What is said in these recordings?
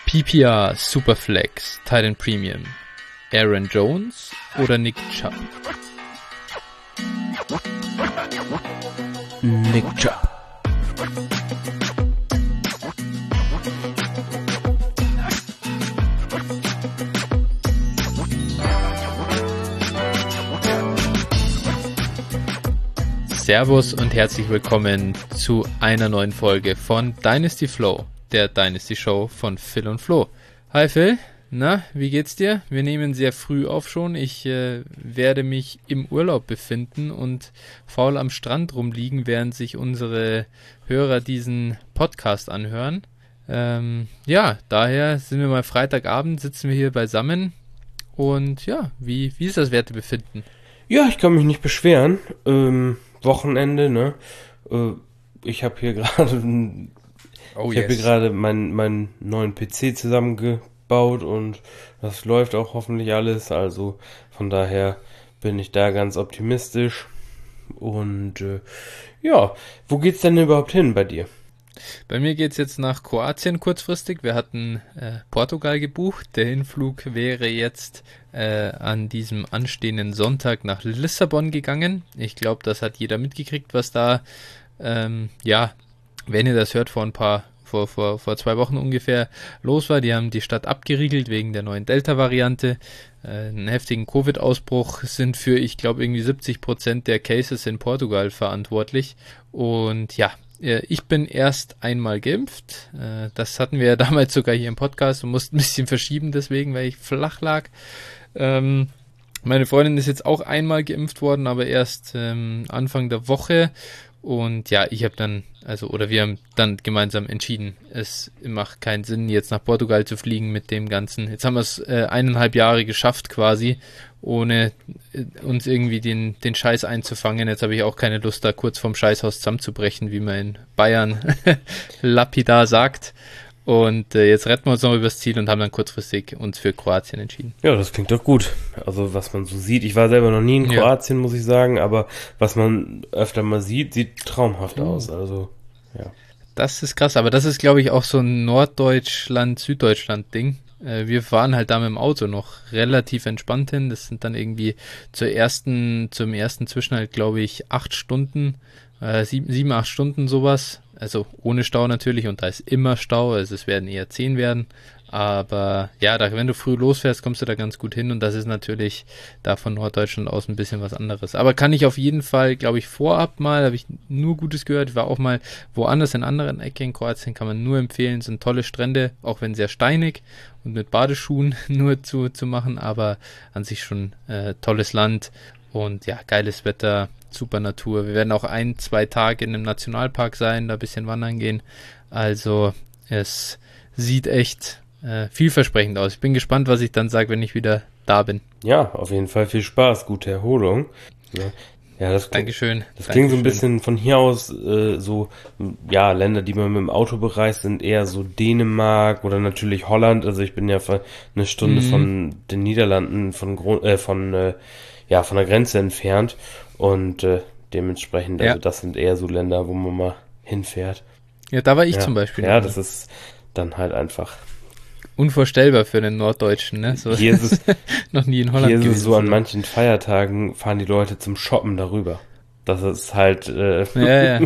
PPR, Superflex, Titan Premium, Aaron Jones oder Nick Chubb? Nick Chubb. Servus und herzlich willkommen zu einer neuen Folge von Dynasty Flow, der Dynasty Show von Phil und Flo. Hi Phil, na, wie geht's dir? Wir nehmen sehr früh auf schon. Ich werde mich im Urlaub befinden und faul am Strand rumliegen, während sich unsere Hörer diesen Podcast anhören. Daher sind wir mal Freitagabend, sitzen wir hier beisammen und ja, wie ist das Wertebefinden? Ja, ich kann mich nicht beschweren. Wochenende, ne? Ich habe hier gerade meinen neuen PC zusammengebaut und das läuft auch hoffentlich alles. Also von daher bin ich da ganz optimistisch. Und wo geht's denn überhaupt hin bei dir? Bei mir geht's jetzt nach Kroatien kurzfristig. Wir hatten Portugal gebucht. Der Hinflug wäre jetzt an diesem anstehenden Sonntag nach Lissabon gegangen. Ich glaube, das hat jeder mitgekriegt, was da, wenn ihr das hört, vor 2 Wochen ungefähr los war. Die haben die Stadt abgeriegelt wegen der neuen Delta-Variante. Einen heftigen Covid-Ausbruch sind für, ich glaube, irgendwie 70% der Cases in Portugal verantwortlich. Und ja, ich bin erst einmal geimpft. Das hatten wir ja damals sogar hier im Podcast und mussten ein bisschen verschieben deswegen, weil ich flach lag. Meine Freundin ist jetzt auch einmal geimpft worden, aber erst Anfang der Woche. Und ja, wir haben dann gemeinsam entschieden, es macht keinen Sinn, jetzt nach Portugal zu fliegen mit dem Ganzen. Jetzt haben wir es 1,5 Jahre geschafft quasi, ohne uns irgendwie den Scheiß einzufangen. Jetzt habe ich auch keine Lust, da kurz vorm Scheißhaus zusammenzubrechen, wie man in Bayern lapidar sagt. Und jetzt retten wir uns noch übers Ziel und haben dann kurzfristig uns für Kroatien entschieden. Ja, das klingt doch gut. Also was man so sieht, ich war selber noch nie in Kroatien, muss ich sagen, aber was man öfter mal sieht traumhaft aus. Also, ja. Das ist krass, aber das ist, glaube ich, auch so ein Norddeutschland-Süddeutschland-Ding. Wir fahren halt da mit dem Auto noch relativ entspannt hin. Das sind dann irgendwie zum ersten Zwischenhalt, glaube ich, 8 Stunden, 7, 8 Stunden sowas. Also ohne Stau natürlich und da ist immer Stau, also es werden eher 10 werden. Aber ja, wenn du früh losfährst, kommst du da ganz gut hin und das ist natürlich da von Norddeutschland aus ein bisschen was anderes. Aber kann ich auf jeden Fall, glaube ich, vorab mal, habe ich nur Gutes gehört, ich war auch mal woanders in anderen Ecken in Kroatien, kann man nur empfehlen, sind tolle Strände, auch wenn sehr steinig und mit Badeschuhen nur zu machen, aber an sich schon tolles Land und ja, geiles Wetter. Super Natur. Wir werden auch 1-2 Tage in einem Nationalpark sein, da ein bisschen wandern gehen. Also es sieht echt vielversprechend aus. Ich bin gespannt, was ich dann sage, wenn ich wieder da bin. Ja, auf jeden Fall viel Spaß, gute Erholung. Ja, Dankeschön. Das klingt so ein bisschen von hier aus Länder, die man mit dem Auto bereist, sind eher so Dänemark oder natürlich Holland. Also ich bin ja eine Stunde von den Niederlanden von der Grenze entfernt. Und dementsprechend, also das sind eher so Länder, wo man mal hinfährt. Ja, da war ich zum Beispiel. Ja, das ist dann halt einfach unvorstellbar für einen Norddeutschen, ne? So, hier ist es noch nie in Holland gewesen. Hier ist es so, an manchen Feiertagen fahren die Leute zum Shoppen darüber. Das ist halt ja.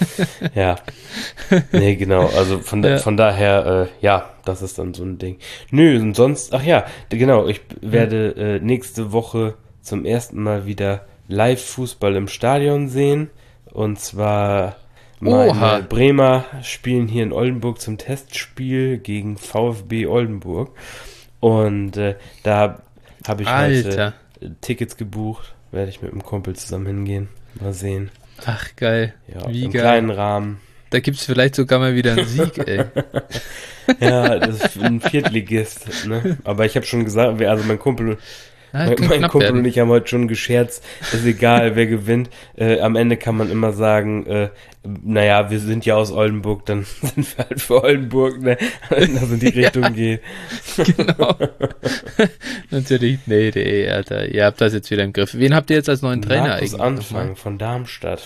Nee, genau, also von daher, das ist dann so ein Ding. Nö, und sonst, ich werde nächste Woche zum ersten Mal wieder Live-Fußball im Stadion sehen. Und zwar meine Bremer spielen hier in Oldenburg zum Testspiel gegen VfB Oldenburg. Und da habe ich heute Tickets gebucht. Werde ich mit einem Kumpel zusammen hingehen. Mal sehen. Ach, geil. Ja, im kleinen Rahmen. Da gibt's vielleicht sogar mal wieder einen Sieg, ey. Ja, das ist ein Viertligist, ne? Aber ich habe schon gesagt, also mein Kumpel und ich haben heute schon gescherzt, ist egal, wer gewinnt. Am Ende kann man immer sagen, wir sind ja aus Oldenburg, dann sind wir halt für Oldenburg, ne? Wenn das in die Richtung geht. Genau. Natürlich, nee, Alter, ihr habt das jetzt wieder im Griff. Wen habt ihr jetzt als neuen Trainer eigentlich? Anfang von Darmstadt.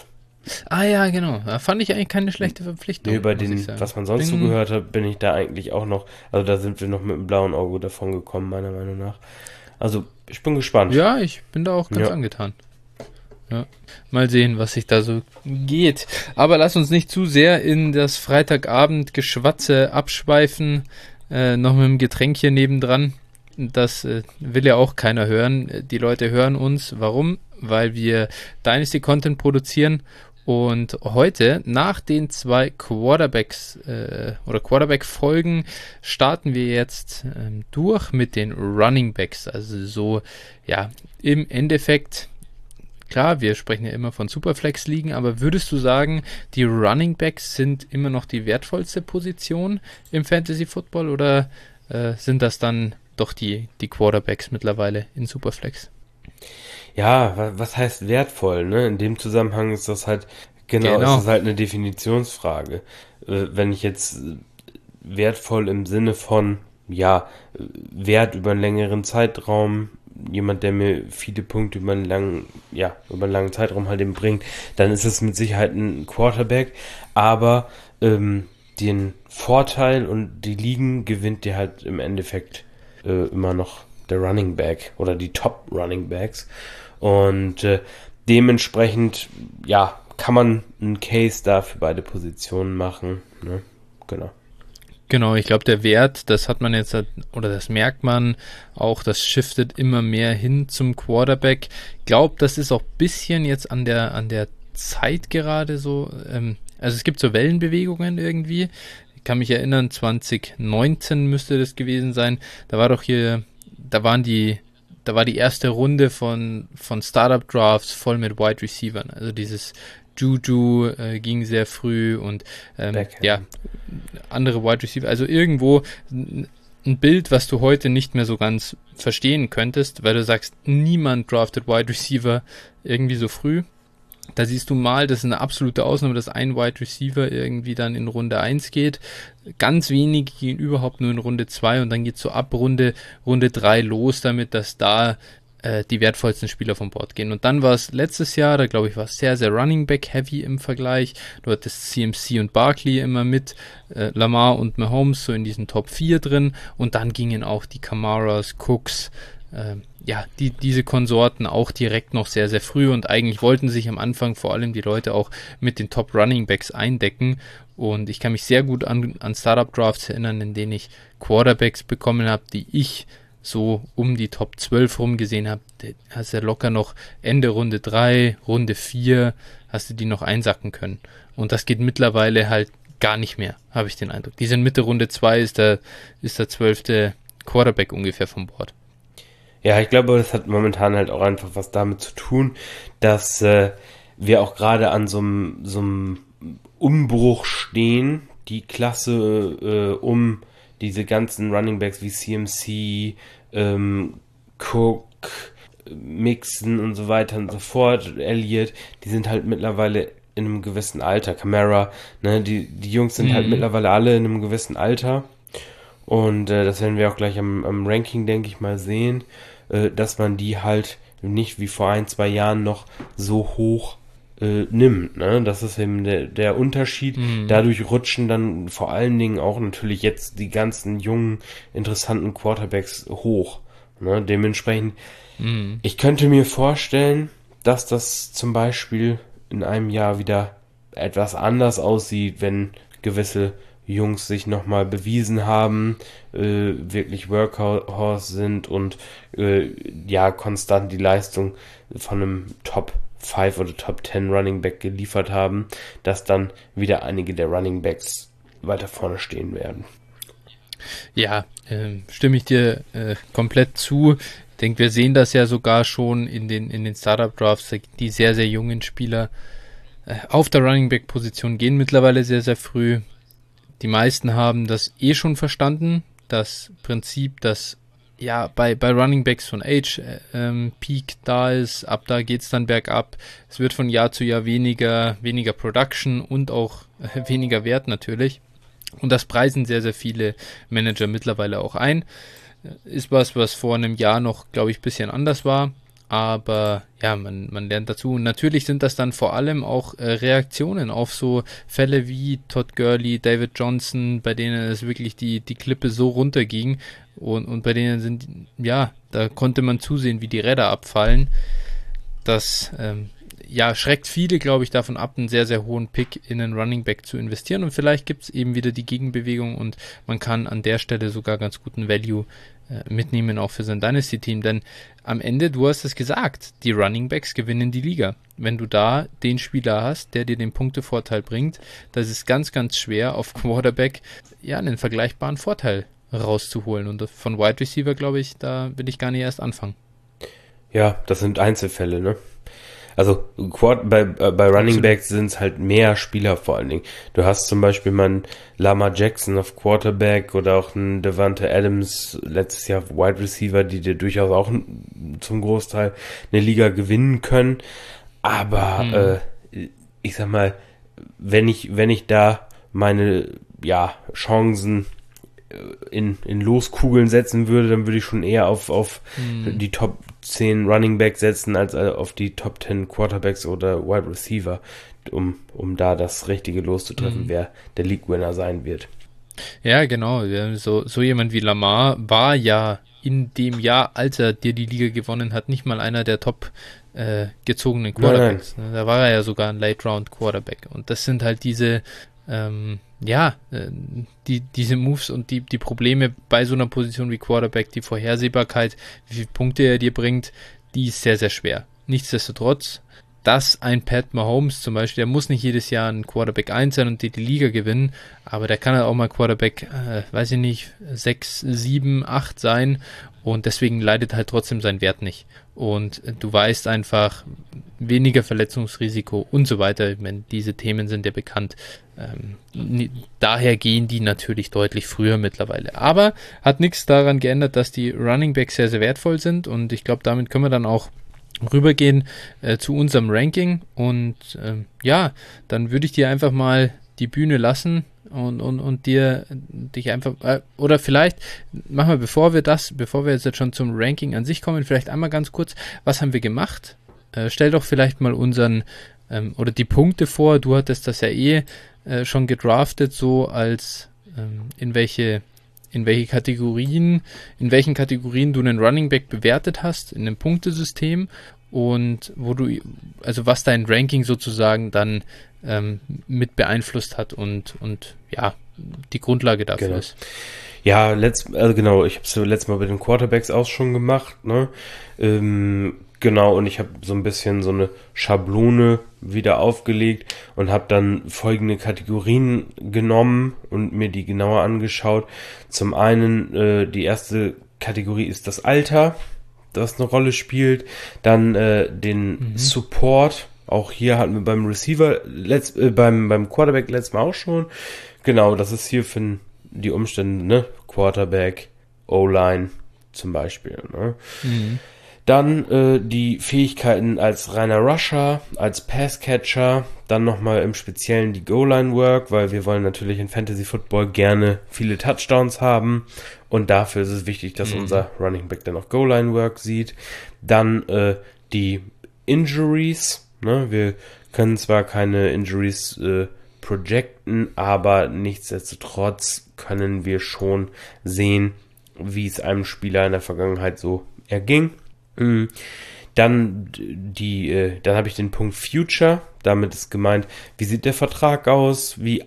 Ah ja, genau. Da fand ich eigentlich keine schlechte Verpflichtung, Nee, bei muss ich den, sagen. was man sonst so gehört hat, bin ich da eigentlich auch noch, also da sind wir noch mit dem blauen Auge davon gekommen, meiner Meinung nach. Also, ich bin gespannt. Ja, ich bin da auch ganz Ja. angetan. Ja. Mal sehen, was sich da so geht. Aber lass uns nicht zu sehr in das Freitagabend-Geschwatze abschweifen. Noch mit dem Getränk hier nebendran. Das will ja auch keiner hören. Die Leute hören uns. Warum? Weil wir Dynasty-Content produzieren. Und heute, nach den 2 Quarterbacks oder Quarterback-Folgen, starten wir jetzt durch mit den Running Backs. Also so, ja, im Endeffekt. Klar, wir sprechen ja immer von Superflex-Ligen, aber würdest du sagen, die Running Backs sind immer noch die wertvollste Position im Fantasy Football oder sind das dann doch die Quarterbacks mittlerweile in Superflex? Ja, was heißt wertvoll, ne? In dem Zusammenhang ist das halt, genau, ist Genau. das halt eine Definitionsfrage. Wenn ich jetzt wertvoll im Sinne von, ja, Wert über einen längeren Zeitraum, jemand, der mir viele Punkte über einen langen, ja, über einen langen Zeitraum halt eben bringt, dann ist es mit Sicherheit ein Quarterback, aber den Vorteil und die Ligen gewinnt dir halt im Endeffekt immer noch der Running Back oder die Top Running Backs. Und dementsprechend, ja, kann man einen Case da für beide Positionen machen. Ne? Genau. Genau, ich glaube, der Wert, das hat man jetzt, oder das merkt man auch, das shiftet immer mehr hin zum Quarterback. Ich glaube, das ist auch ein bisschen jetzt an der Zeit gerade so. Also es gibt so Wellenbewegungen irgendwie. Ich kann mich erinnern, 2019 müsste das gewesen sein. Da war doch hier, da war die erste Runde von Startup Drafts voll mit Wide Receivern. Also dieses Juju ging sehr früh und ja, andere Wide Receiver. Also irgendwo ein Bild, was du heute nicht mehr so ganz verstehen könntest, weil du sagst, niemand draftet Wide Receiver irgendwie so früh. Da siehst du mal, das ist eine absolute Ausnahme, dass ein Wide Receiver irgendwie dann in Runde 1 geht. Ganz wenige gehen überhaupt nur in Runde 2 und dann geht so ab Runde 3 los damit, dass da die wertvollsten Spieler vom Board gehen. Und dann war es letztes Jahr, da glaube ich, war es sehr, sehr Running Back Heavy im Vergleich. Du hattest CMC und Barkley immer mit, Lamar und Mahomes so in diesen Top 4 drin und dann gingen auch die Kamaras, Cooks, ja, diese Konsorten auch direkt noch sehr, sehr früh und eigentlich wollten sich am Anfang vor allem die Leute auch mit den Top Running Backs eindecken und ich kann mich sehr gut an Startup Drafts erinnern, in denen ich Quarterbacks bekommen habe, die ich so um die Top 12 rum gesehen habe. Hast du ja locker noch Ende Runde 3, Runde 4, hast du die noch einsacken können und das geht mittlerweile halt gar nicht mehr, habe ich den Eindruck. Die sind Mitte Runde 2 ist der 12. Quarterback ungefähr vom Board. Ja, ich glaube, das hat momentan halt auch einfach was damit zu tun, dass wir auch gerade an so einem Umbruch stehen, die Klasse um diese ganzen Runningbacks wie CMC, Cook, Mixon und so weiter und so fort, Elliott, die sind halt mittlerweile in einem gewissen Alter. Camara, ne, die Jungs sind halt mittlerweile alle in einem gewissen Alter. Und das werden wir auch gleich am Ranking, denke ich mal, sehen, dass man die halt nicht wie vor 1, 2 Jahren noch so hoch nimmt. Ne? Das ist eben der Unterschied. Dadurch rutschen dann vor allen Dingen auch natürlich jetzt die ganzen jungen, interessanten Quarterbacks hoch. Ne? Dementsprechend, ich könnte mir vorstellen, dass das zum Beispiel in einem Jahr wieder etwas anders aussieht, wenn gewisse Jungs sich nochmal bewiesen haben, wirklich Workhorse sind und ja, konstant die Leistung von einem Top 5 oder Top 10 Running Back geliefert haben, dass dann wieder einige der Running Backs weiter vorne stehen werden. Ja, stimme ich dir komplett zu. Ich denke, wir sehen das ja sogar schon in den Startup Drafts, die sehr, sehr jungen Spieler auf der Running Back Position gehen mittlerweile sehr, sehr früh. Die meisten haben das schon verstanden, das Prinzip, dass ja bei Running Backs von Age Peak da ist, ab da geht's dann bergab. Es wird von Jahr zu Jahr weniger Production und auch weniger Wert natürlich. Und das preisen sehr, sehr viele Manager mittlerweile auch ein. Ist was vor einem Jahr noch, glaube ich, ein bisschen anders war. aber ja, man lernt dazu. Und natürlich sind das dann vor allem auch Reaktionen auf so Fälle wie Todd Gurley, David Johnson, bei denen es wirklich die Klippe so runterging und bei denen sind, ja, da konnte man zusehen, wie die Räder abfallen. Das schreckt viele, glaube ich, davon ab, einen sehr, sehr hohen Pick in einen Running Back zu investieren. Und vielleicht gibt es eben wieder die Gegenbewegung und man kann an der Stelle sogar ganz guten Value mitnehmen, auch für sein Dynasty-Team. Denn am Ende, du hast es gesagt, die Running Backs gewinnen die Liga. Wenn du da den Spieler hast, der dir den Punktevorteil bringt, das ist ganz, ganz schwer, auf Quarterback einen vergleichbaren Vorteil rauszuholen. Und von Wide Receiver, glaube ich, da will ich gar nicht erst anfangen. Ja, das sind Einzelfälle, ne? Also bei Running Backs sind es halt mehr Spieler vor allen Dingen. Du hast zum Beispiel mal einen Lamar Jackson auf Quarterback oder auch einen Davante Adams letztes Jahr Wide Receiver, die dir durchaus auch zum Großteil eine Liga gewinnen können. Aber ich sag mal, wenn ich da meine Chancen in Loskugeln setzen würde, dann würde ich schon eher auf die Top 10 Running Backs setzen, als auf die Top 10 Quarterbacks oder Wide Receiver, um da das richtige loszutreffen, wer der League-Winner sein wird. Ja, genau. So jemand wie Lamar war ja in dem Jahr, als er dir die Liga gewonnen hat, nicht mal einer der top gezogenen Quarterbacks. Nein. Da war er ja sogar ein Late-Round-Quarterback. Und das sind halt diese diese Moves und die Probleme bei so einer Position wie Quarterback, die Vorhersehbarkeit, wie viele Punkte er dir bringt, die ist sehr, sehr schwer. Nichtsdestotrotz, dass ein Pat Mahomes zum Beispiel, der muss nicht jedes Jahr ein Quarterback 1 sein und die Liga gewinnen, aber der kann halt auch mal Quarterback, 6, 7, 8 sein und deswegen leidet halt trotzdem sein Wert nicht. Und du weißt einfach, weniger Verletzungsrisiko und so weiter. Ich meine, diese Themen sind ja bekannt. Daher gehen die natürlich deutlich früher mittlerweile. Aber hat nichts daran geändert, dass die Running Backs sehr, sehr wertvoll sind und ich glaube, damit können wir dann auch rübergehen zu unserem Ranking und dann würde ich dir einfach mal die Bühne lassen und dich einfach, oder vielleicht machen wir, bevor wir jetzt schon zum Ranking an sich kommen, vielleicht einmal ganz kurz, was haben wir gemacht? Stell doch vielleicht mal unseren, oder die Punkte vor, du hattest das ja schon gedraftet, so als in welchen Kategorien du einen Running Back bewertet hast, in einem Punktesystem und was dein Ranking sozusagen dann mit beeinflusst hat und die Grundlage dafür ist. Ja, ich habe es letztes Mal bei den Quarterbacks auch schon gemacht, ne? Und ich habe so ein bisschen so eine Schablone wieder aufgelegt und habe dann folgende Kategorien genommen und mir die genauer angeschaut. Zum einen, die erste Kategorie ist das Alter, das eine Rolle spielt. Dann den Support. Auch hier hatten wir beim Receiver, beim Quarterback letztes Mal auch schon. Genau, das ist hier für die Umstände, ne? Quarterback, O-Line zum Beispiel, ne? Dann die Fähigkeiten als reiner Rusher, als Passcatcher, dann nochmal im Speziellen die Goal-Line-Work, weil wir wollen natürlich in Fantasy Football gerne viele Touchdowns haben und dafür ist es wichtig, dass unser Running Back dann auch Goal-Line-Work sieht. Dann die Injuries, ne? Wir können zwar keine Injuries projecten, aber nichtsdestotrotz können wir schon sehen, wie es einem Spieler in der Vergangenheit so erging. Dann habe ich den Punkt Future. Damit ist gemeint, wie sieht der Vertrag aus? Wie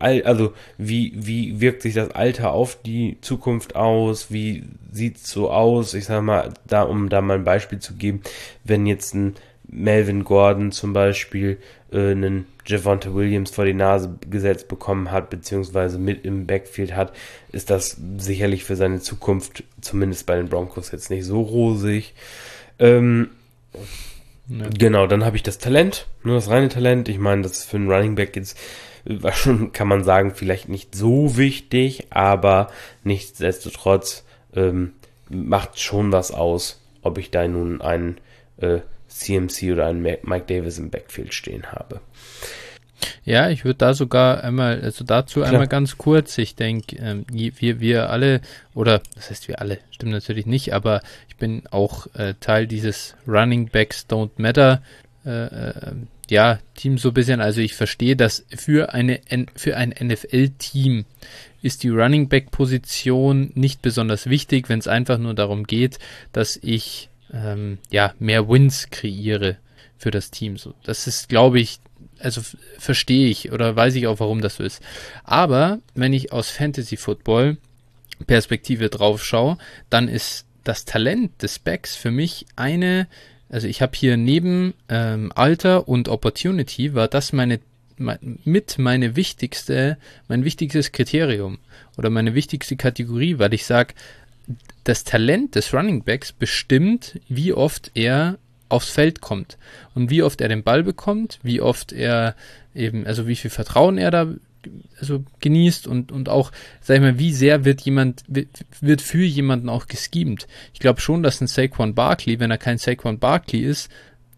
wirkt sich das Alter auf die Zukunft aus? Wie sieht's so aus? Ich sag mal, um da mal ein Beispiel zu geben, wenn jetzt ein Melvin Gordon zum Beispiel einen Javonte Williams vor die Nase gesetzt bekommen hat, beziehungsweise mit im Backfield hat, ist das sicherlich für seine Zukunft, zumindest bei den Broncos, jetzt nicht so rosig. Genau, dann habe ich das Talent, nur das reine Talent. Ich meine, das ist für einen Running Back jetzt schon, kann man sagen, vielleicht nicht so wichtig, aber nichtsdestotrotz macht schon was aus, ob ich da nun einen CMC oder einen Mike Davis im Backfield stehen habe. Ja, ich würde da sogar einmal ganz kurz, ich denke, wir alle, oder das heißt wir alle, stimmt natürlich nicht, aber ich bin auch Teil dieses Running Backs Don't Matter Team so ein bisschen. Also ich verstehe, dass für ein NFL-Team ist die Running Back Position nicht besonders wichtig, wenn es einfach nur darum geht, dass ich mehr Wins kreiere für das Team. So, das ist, glaube ich, also verstehe ich oder weiß ich auch, warum das so ist. Aber wenn ich aus Fantasy Football Perspektive drauf schaue, dann ist das Talent des Backs für mich also ich habe hier neben Alter und Opportunity war das mein wichtigstes Kriterium oder meine wichtigste Kategorie, weil ich sage, das Talent des Running Backs bestimmt, wie oft er aufs Feld kommt und wie oft er den Ball bekommt, wie oft er eben, also wie viel Vertrauen er da genießt und auch, sag ich mal, wie sehr wird für jemanden auch geschemt. Ich glaube schon, dass ein Saquon Barkley, wenn er kein Saquon Barkley ist,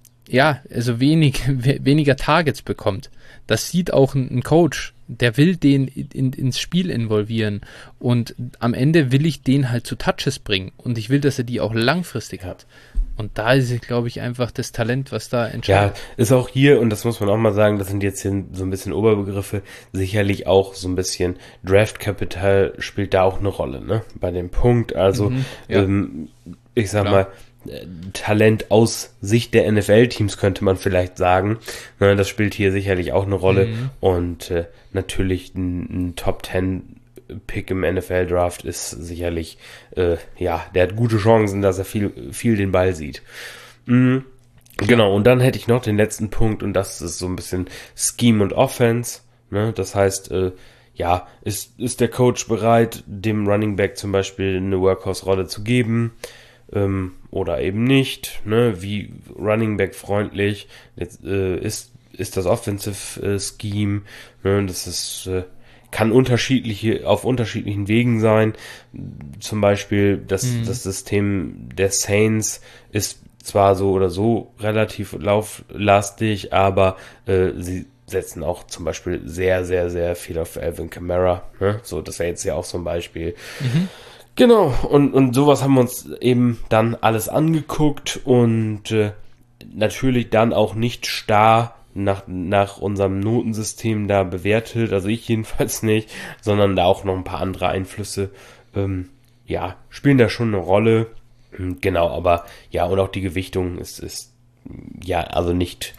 weniger Targets bekommt. Das sieht auch ein Coach, der will den ins Spiel involvieren und am Ende will ich den halt zu Touches bringen und ich will, dass er die auch langfristig hat. Und da ist es, glaube ich, einfach das Talent, was da entscheidet. Ja, ist auch hier, und das muss man auch mal sagen, das sind jetzt hier so ein bisschen Oberbegriffe, sicherlich auch so ein bisschen Draft Capital spielt da auch eine Rolle, ne? Bei dem Punkt, also ich sag mal, Talent aus Sicht der NFL-Teams könnte man vielleicht sagen. Ne, das spielt hier sicherlich auch eine Rolle. Und natürlich ein Top-10-Pick im NFL-Draft ist sicherlich, der hat gute Chancen, dass er viel den Ball sieht. Genau, und dann hätte ich noch den letzten Punkt, und das ist so ein bisschen Scheme und Offense. Ne? Das heißt, ist der Coach bereit, dem Running Back zum Beispiel eine Workhorse-Rolle zu geben? Oder eben nicht, ne? Wie Running Back freundlich jetzt, ist das Offensive Scheme, ne? Das ist kann auf unterschiedlichen Wegen sein. Zum Beispiel das System der Saints ist zwar so oder so relativ lauflastig, aber sie setzen auch zum Beispiel sehr, sehr, sehr viel auf Alvin Kamara, ne? So, das wäre jetzt ja auch so ein Beispiel. Genau, und sowas haben wir uns eben dann alles angeguckt und natürlich dann auch nicht starr nach unserem Notensystem da bewertet, also ich jedenfalls nicht, sondern da auch noch ein paar andere Einflüsse, spielen da schon eine Rolle. Genau, aber ja, und auch die Gewichtung ist also nicht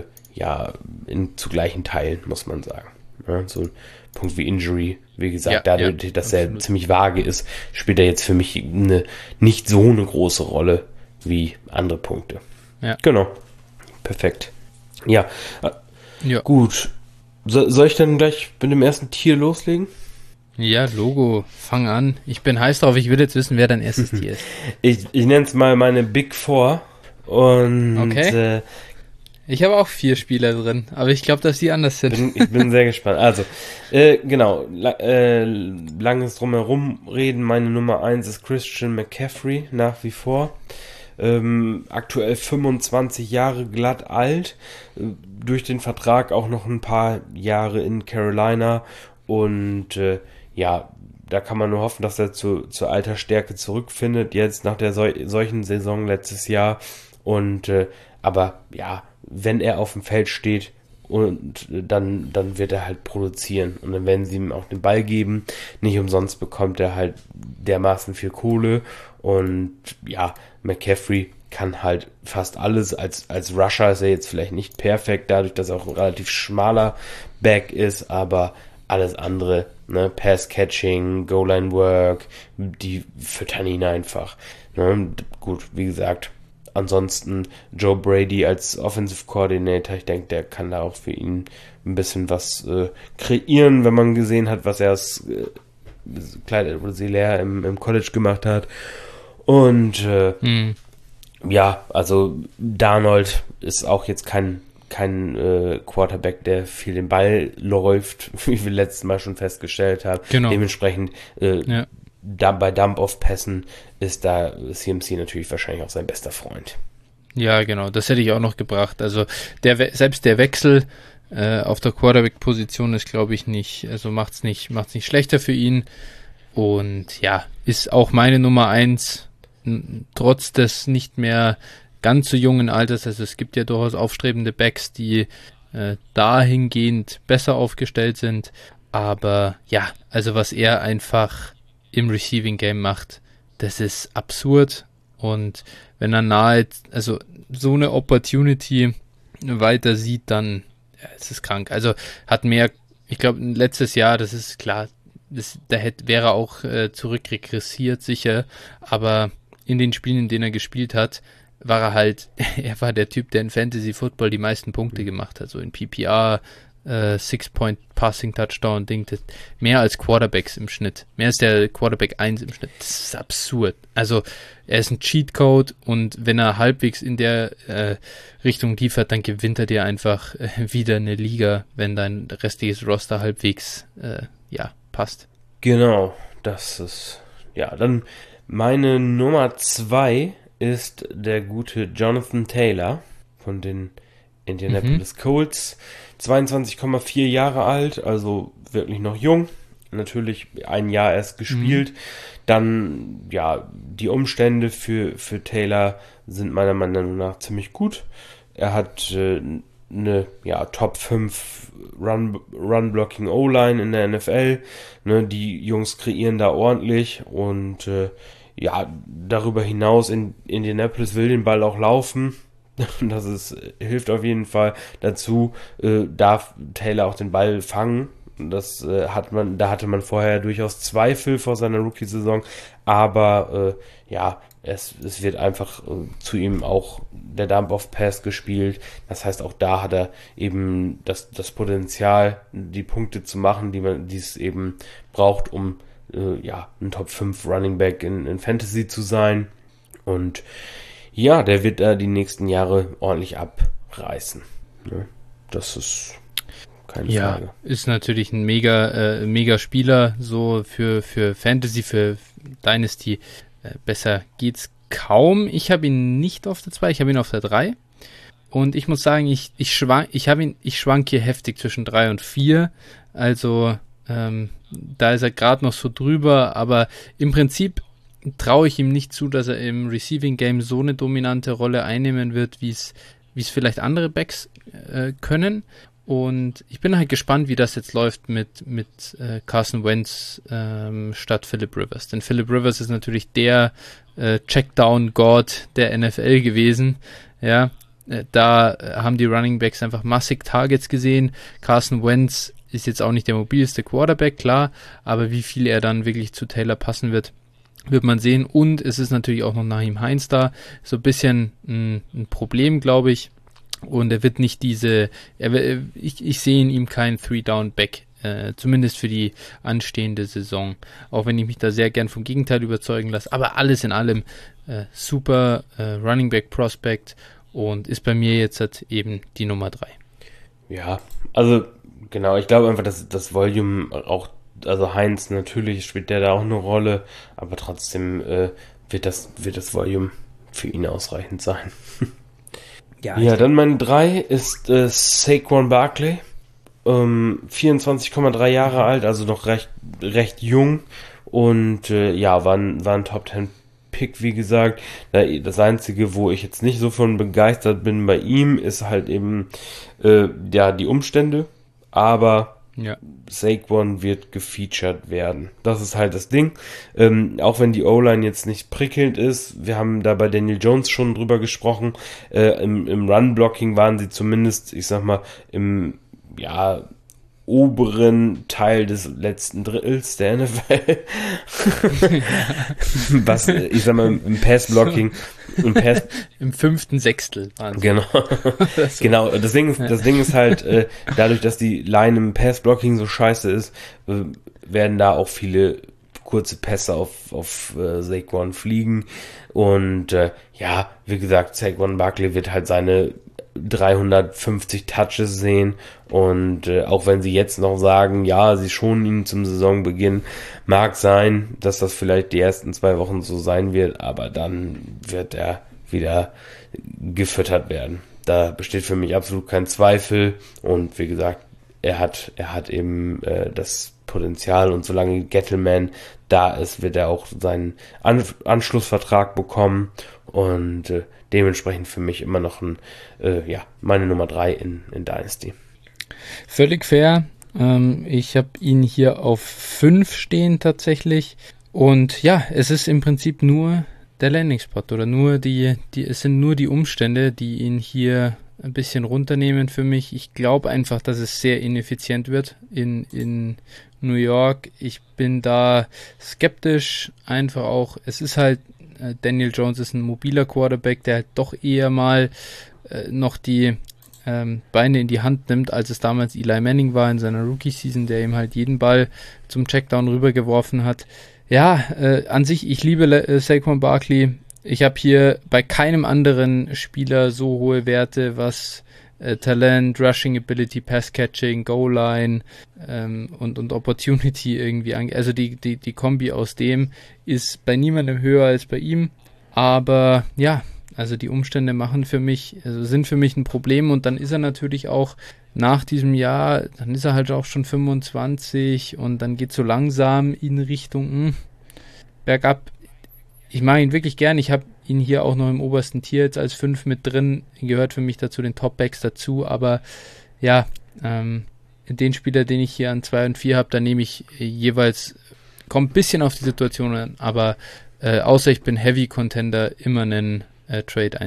zu gleichen Teilen, muss man sagen. Ja, so ein Punkt wie Injury, wie gesagt, dadurch, dass er ziemlich vage ist, spielt er jetzt für mich nicht so eine große Rolle wie andere Punkte. Ja. Genau. Perfekt. Ja. Gut. Soll ich dann gleich mit dem ersten Tier loslegen? Ja, Logo, fang an. Ich bin heiß drauf, ich will jetzt wissen, wer dein erstes Tier ist. Ich nenne es mal meine Big Four. Und okay. Ich habe auch 4 Spieler drin, aber ich glaube, dass die anders sind. Ich bin sehr gespannt. Also, genau, langes Drumherum reden. Meine Nummer 1 ist Christian McCaffrey, nach wie vor. Aktuell 25 Jahre glatt alt. Durch den Vertrag auch noch ein paar Jahre in Carolina. Und da kann man nur hoffen, dass er zur alter Stärke zurückfindet. Jetzt nach der solchen Saison letztes Jahr. Und aber ja, wenn er auf dem Feld steht und dann wird er halt produzieren und dann werden sie ihm auch den Ball geben. Nicht umsonst bekommt er halt dermaßen viel Kohle und ja, McCaffrey kann halt fast alles. Als Rusher ist er jetzt vielleicht nicht perfekt, dadurch, dass er auch ein relativ schmaler Back ist, aber alles andere, ne, Pass-Catching, Goal-Line-Work, die füttern ihn einfach. Ne? Gut, wie gesagt, ansonsten Joe Brady als Offensive Coordinator, ich denke, der kann da auch für ihn ein bisschen was kreieren, wenn man gesehen hat, was er als Clyde Edwards-Helaire im College gemacht hat. Und also Darnold ist auch jetzt kein Quarterback, der viel den Ball läuft, wie wir letztes Mal schon festgestellt haben. Genau. Dementsprechend bei Dump-Off-Pässen ist da CMC natürlich wahrscheinlich auch sein bester Freund. Ja, genau, das hätte ich auch noch gebracht. Also selbst der Wechsel auf der Quarterback-Position ist, glaube ich, nicht, also macht's nicht schlechter für ihn. Und ja, ist auch meine Nummer 1, trotz des nicht mehr ganz so jungen Alters. Also es gibt ja durchaus aufstrebende Backs, die dahingehend besser aufgestellt sind. Aber ja, also was er einfach im Receiving Game macht, das ist absurd. Und wenn er also so eine Opportunity weiter sieht, dann es ist krank. Also hat mehr, ich glaube, letztes Jahr, das ist klar, wäre auch zurückregressiert, sicher. Aber in den Spielen, in denen er gespielt hat, war er war der Typ, der in Fantasy Football die meisten Punkte gemacht hat. So in PPR, 6-Point-Passing-Touchdown-Ding, mehr als Quarterbacks im Schnitt. Mehr als der Quarterback 1 im Schnitt. Das ist absurd. Also, er ist ein Cheatcode und wenn er halbwegs in der Richtung liefert, dann gewinnt er dir einfach wieder eine Liga, wenn dein restliches Roster halbwegs, passt. Genau, das ist, dann meine Nummer 2 ist der gute Jonathan Taylor von den Indianapolis Colts. 22,4 Jahre alt, also wirklich noch jung. Natürlich ein Jahr erst gespielt. Dann, die Umstände für Taylor sind meiner Meinung nach ziemlich gut. Er hat eine Top 5 Run-Blocking O-Line in der NFL. Ne, die Jungs kreieren da ordentlich und darüber hinaus in Indianapolis will den Ball auch laufen. Hilft auf jeden Fall dazu, darf Taylor auch den Ball fangen. Da hatte man vorher durchaus Zweifel vor seiner Rookie-Saison, aber es wird einfach zu ihm auch der Dump-Off-Pass gespielt. Das heißt, auch da hat er eben das Potenzial, die Punkte zu machen, die es eben braucht, um ein Top 5 Running Back in Fantasy zu sein. Und ja, der wird da die nächsten Jahre ordentlich abreißen. Ne? Das ist keine Frage. Ja, ist natürlich ein mega Spieler, so für Fantasy, für Dynasty. Besser geht's kaum. Ich habe ihn nicht auf der 2, ich habe ihn auf der 3. Und ich muss sagen, ich schwank hier heftig zwischen 3 und 4. Also, da ist er gerade noch so drüber, aber im Prinzip traue ich ihm nicht zu, dass er im Receiving Game so eine dominante Rolle einnehmen wird, wie es vielleicht andere Backs können. Und ich bin halt gespannt, wie das jetzt läuft mit Carson Wentz statt Phillip Rivers. Denn Phillip Rivers ist natürlich der Checkdown-God der NFL gewesen. Ja, da haben die Running Backs einfach massig Targets gesehen. Carson Wentz ist jetzt auch nicht der mobilste Quarterback, klar, aber wie viel er dann wirklich zu Taylor passen wird man sehen. Und es ist natürlich auch noch Nyheim Hines da. So ein bisschen ein Problem, glaube ich. Und er wird nicht ich sehe in ihm kein 3-Down-Back, zumindest für die anstehende Saison. Auch wenn ich mich da sehr gern vom Gegenteil überzeugen lasse. Aber alles in allem super Running Back Prospect und ist bei mir jetzt halt eben die Nummer 3. Ja, also genau, ich glaube einfach, dass das Volume auch, also Heinz natürlich spielt der da auch eine Rolle, aber trotzdem wird das Volume für ihn ausreichend sein. Ja, dann meine 3 ist Saquon Barkley, 24,3 Jahre alt, also noch recht jung und war ein Top 10 Pick, wie gesagt. Das Einzige, wo ich jetzt nicht so von begeistert bin bei ihm, ist halt eben die Umstände, aber Saquon wird gefeatured werden. Das ist halt das Ding. Auch wenn die O-Line jetzt nicht prickelnd ist, wir haben da bei Daniel Jones schon drüber gesprochen, im Run-Blocking waren sie zumindest, ich sag mal, im oberen Teil des letzten Drittels der NFL. Was, ich sag mal, im Pass-Blocking im 5. Sechstel waren sie. Genau. Genau. Das Ding ist halt, dadurch, dass die Line im Pass-Blocking so scheiße ist, werden da auch viele kurze Pässe auf Saquon fliegen. Und wie gesagt, Saquon Barkley wird halt seine 350 Touches sehen und auch wenn sie jetzt noch sagen, sie schonen ihn zum Saisonbeginn, mag sein, dass das vielleicht die ersten 2 Wochen so sein wird, aber dann wird er wieder gefüttert werden. Da besteht für mich absolut kein Zweifel. Und wie gesagt, er hat eben das Potenzial, und solange Gettleman da ist, wird er auch seinen Anschlussvertrag bekommen, und dementsprechend für mich immer noch meine Nummer 3 in Dynasty. Völlig fair. Ich habe ihn hier auf 5 stehen tatsächlich. Und ja, es ist im Prinzip nur der Landing-Spot oder es sind nur die Umstände, die ihn hier ein bisschen runternehmen für mich. Ich glaube einfach, dass es sehr ineffizient wird in New York. Ich bin da skeptisch, einfach auch. Es ist halt, Daniel Jones ist ein mobiler Quarterback, der halt doch eher mal noch die Beine in die Hand nimmt, als es damals Eli Manning war in seiner Rookie-Season, der ihm halt jeden Ball zum Checkdown rübergeworfen hat. Ja, an sich, ich liebe Saquon Barkley. Ich habe hier bei keinem anderen Spieler so hohe Werte, was Talent, Rushing Ability, Pass Catching, Goal Line und Opportunity irgendwie angeht. Also die Kombi aus dem ist bei niemandem höher als bei ihm. Aber ja, also die Umstände sind für mich ein Problem, und dann ist er natürlich auch nach diesem Jahr, dann ist er halt auch schon 25 und dann geht so langsam in Richtung bergab. Ich mag ihn wirklich gern. Ich habe ihn hier auch noch im obersten Tier jetzt als 5 mit drin. Gehört für mich dazu, den Top-Backs dazu. Aber ja, den Spieler, den ich hier an 2 und 4 habe, da nehme ich jeweils, kommt ein bisschen auf die Situation an, aber außer ich bin Heavy-Contender, immer einen Trade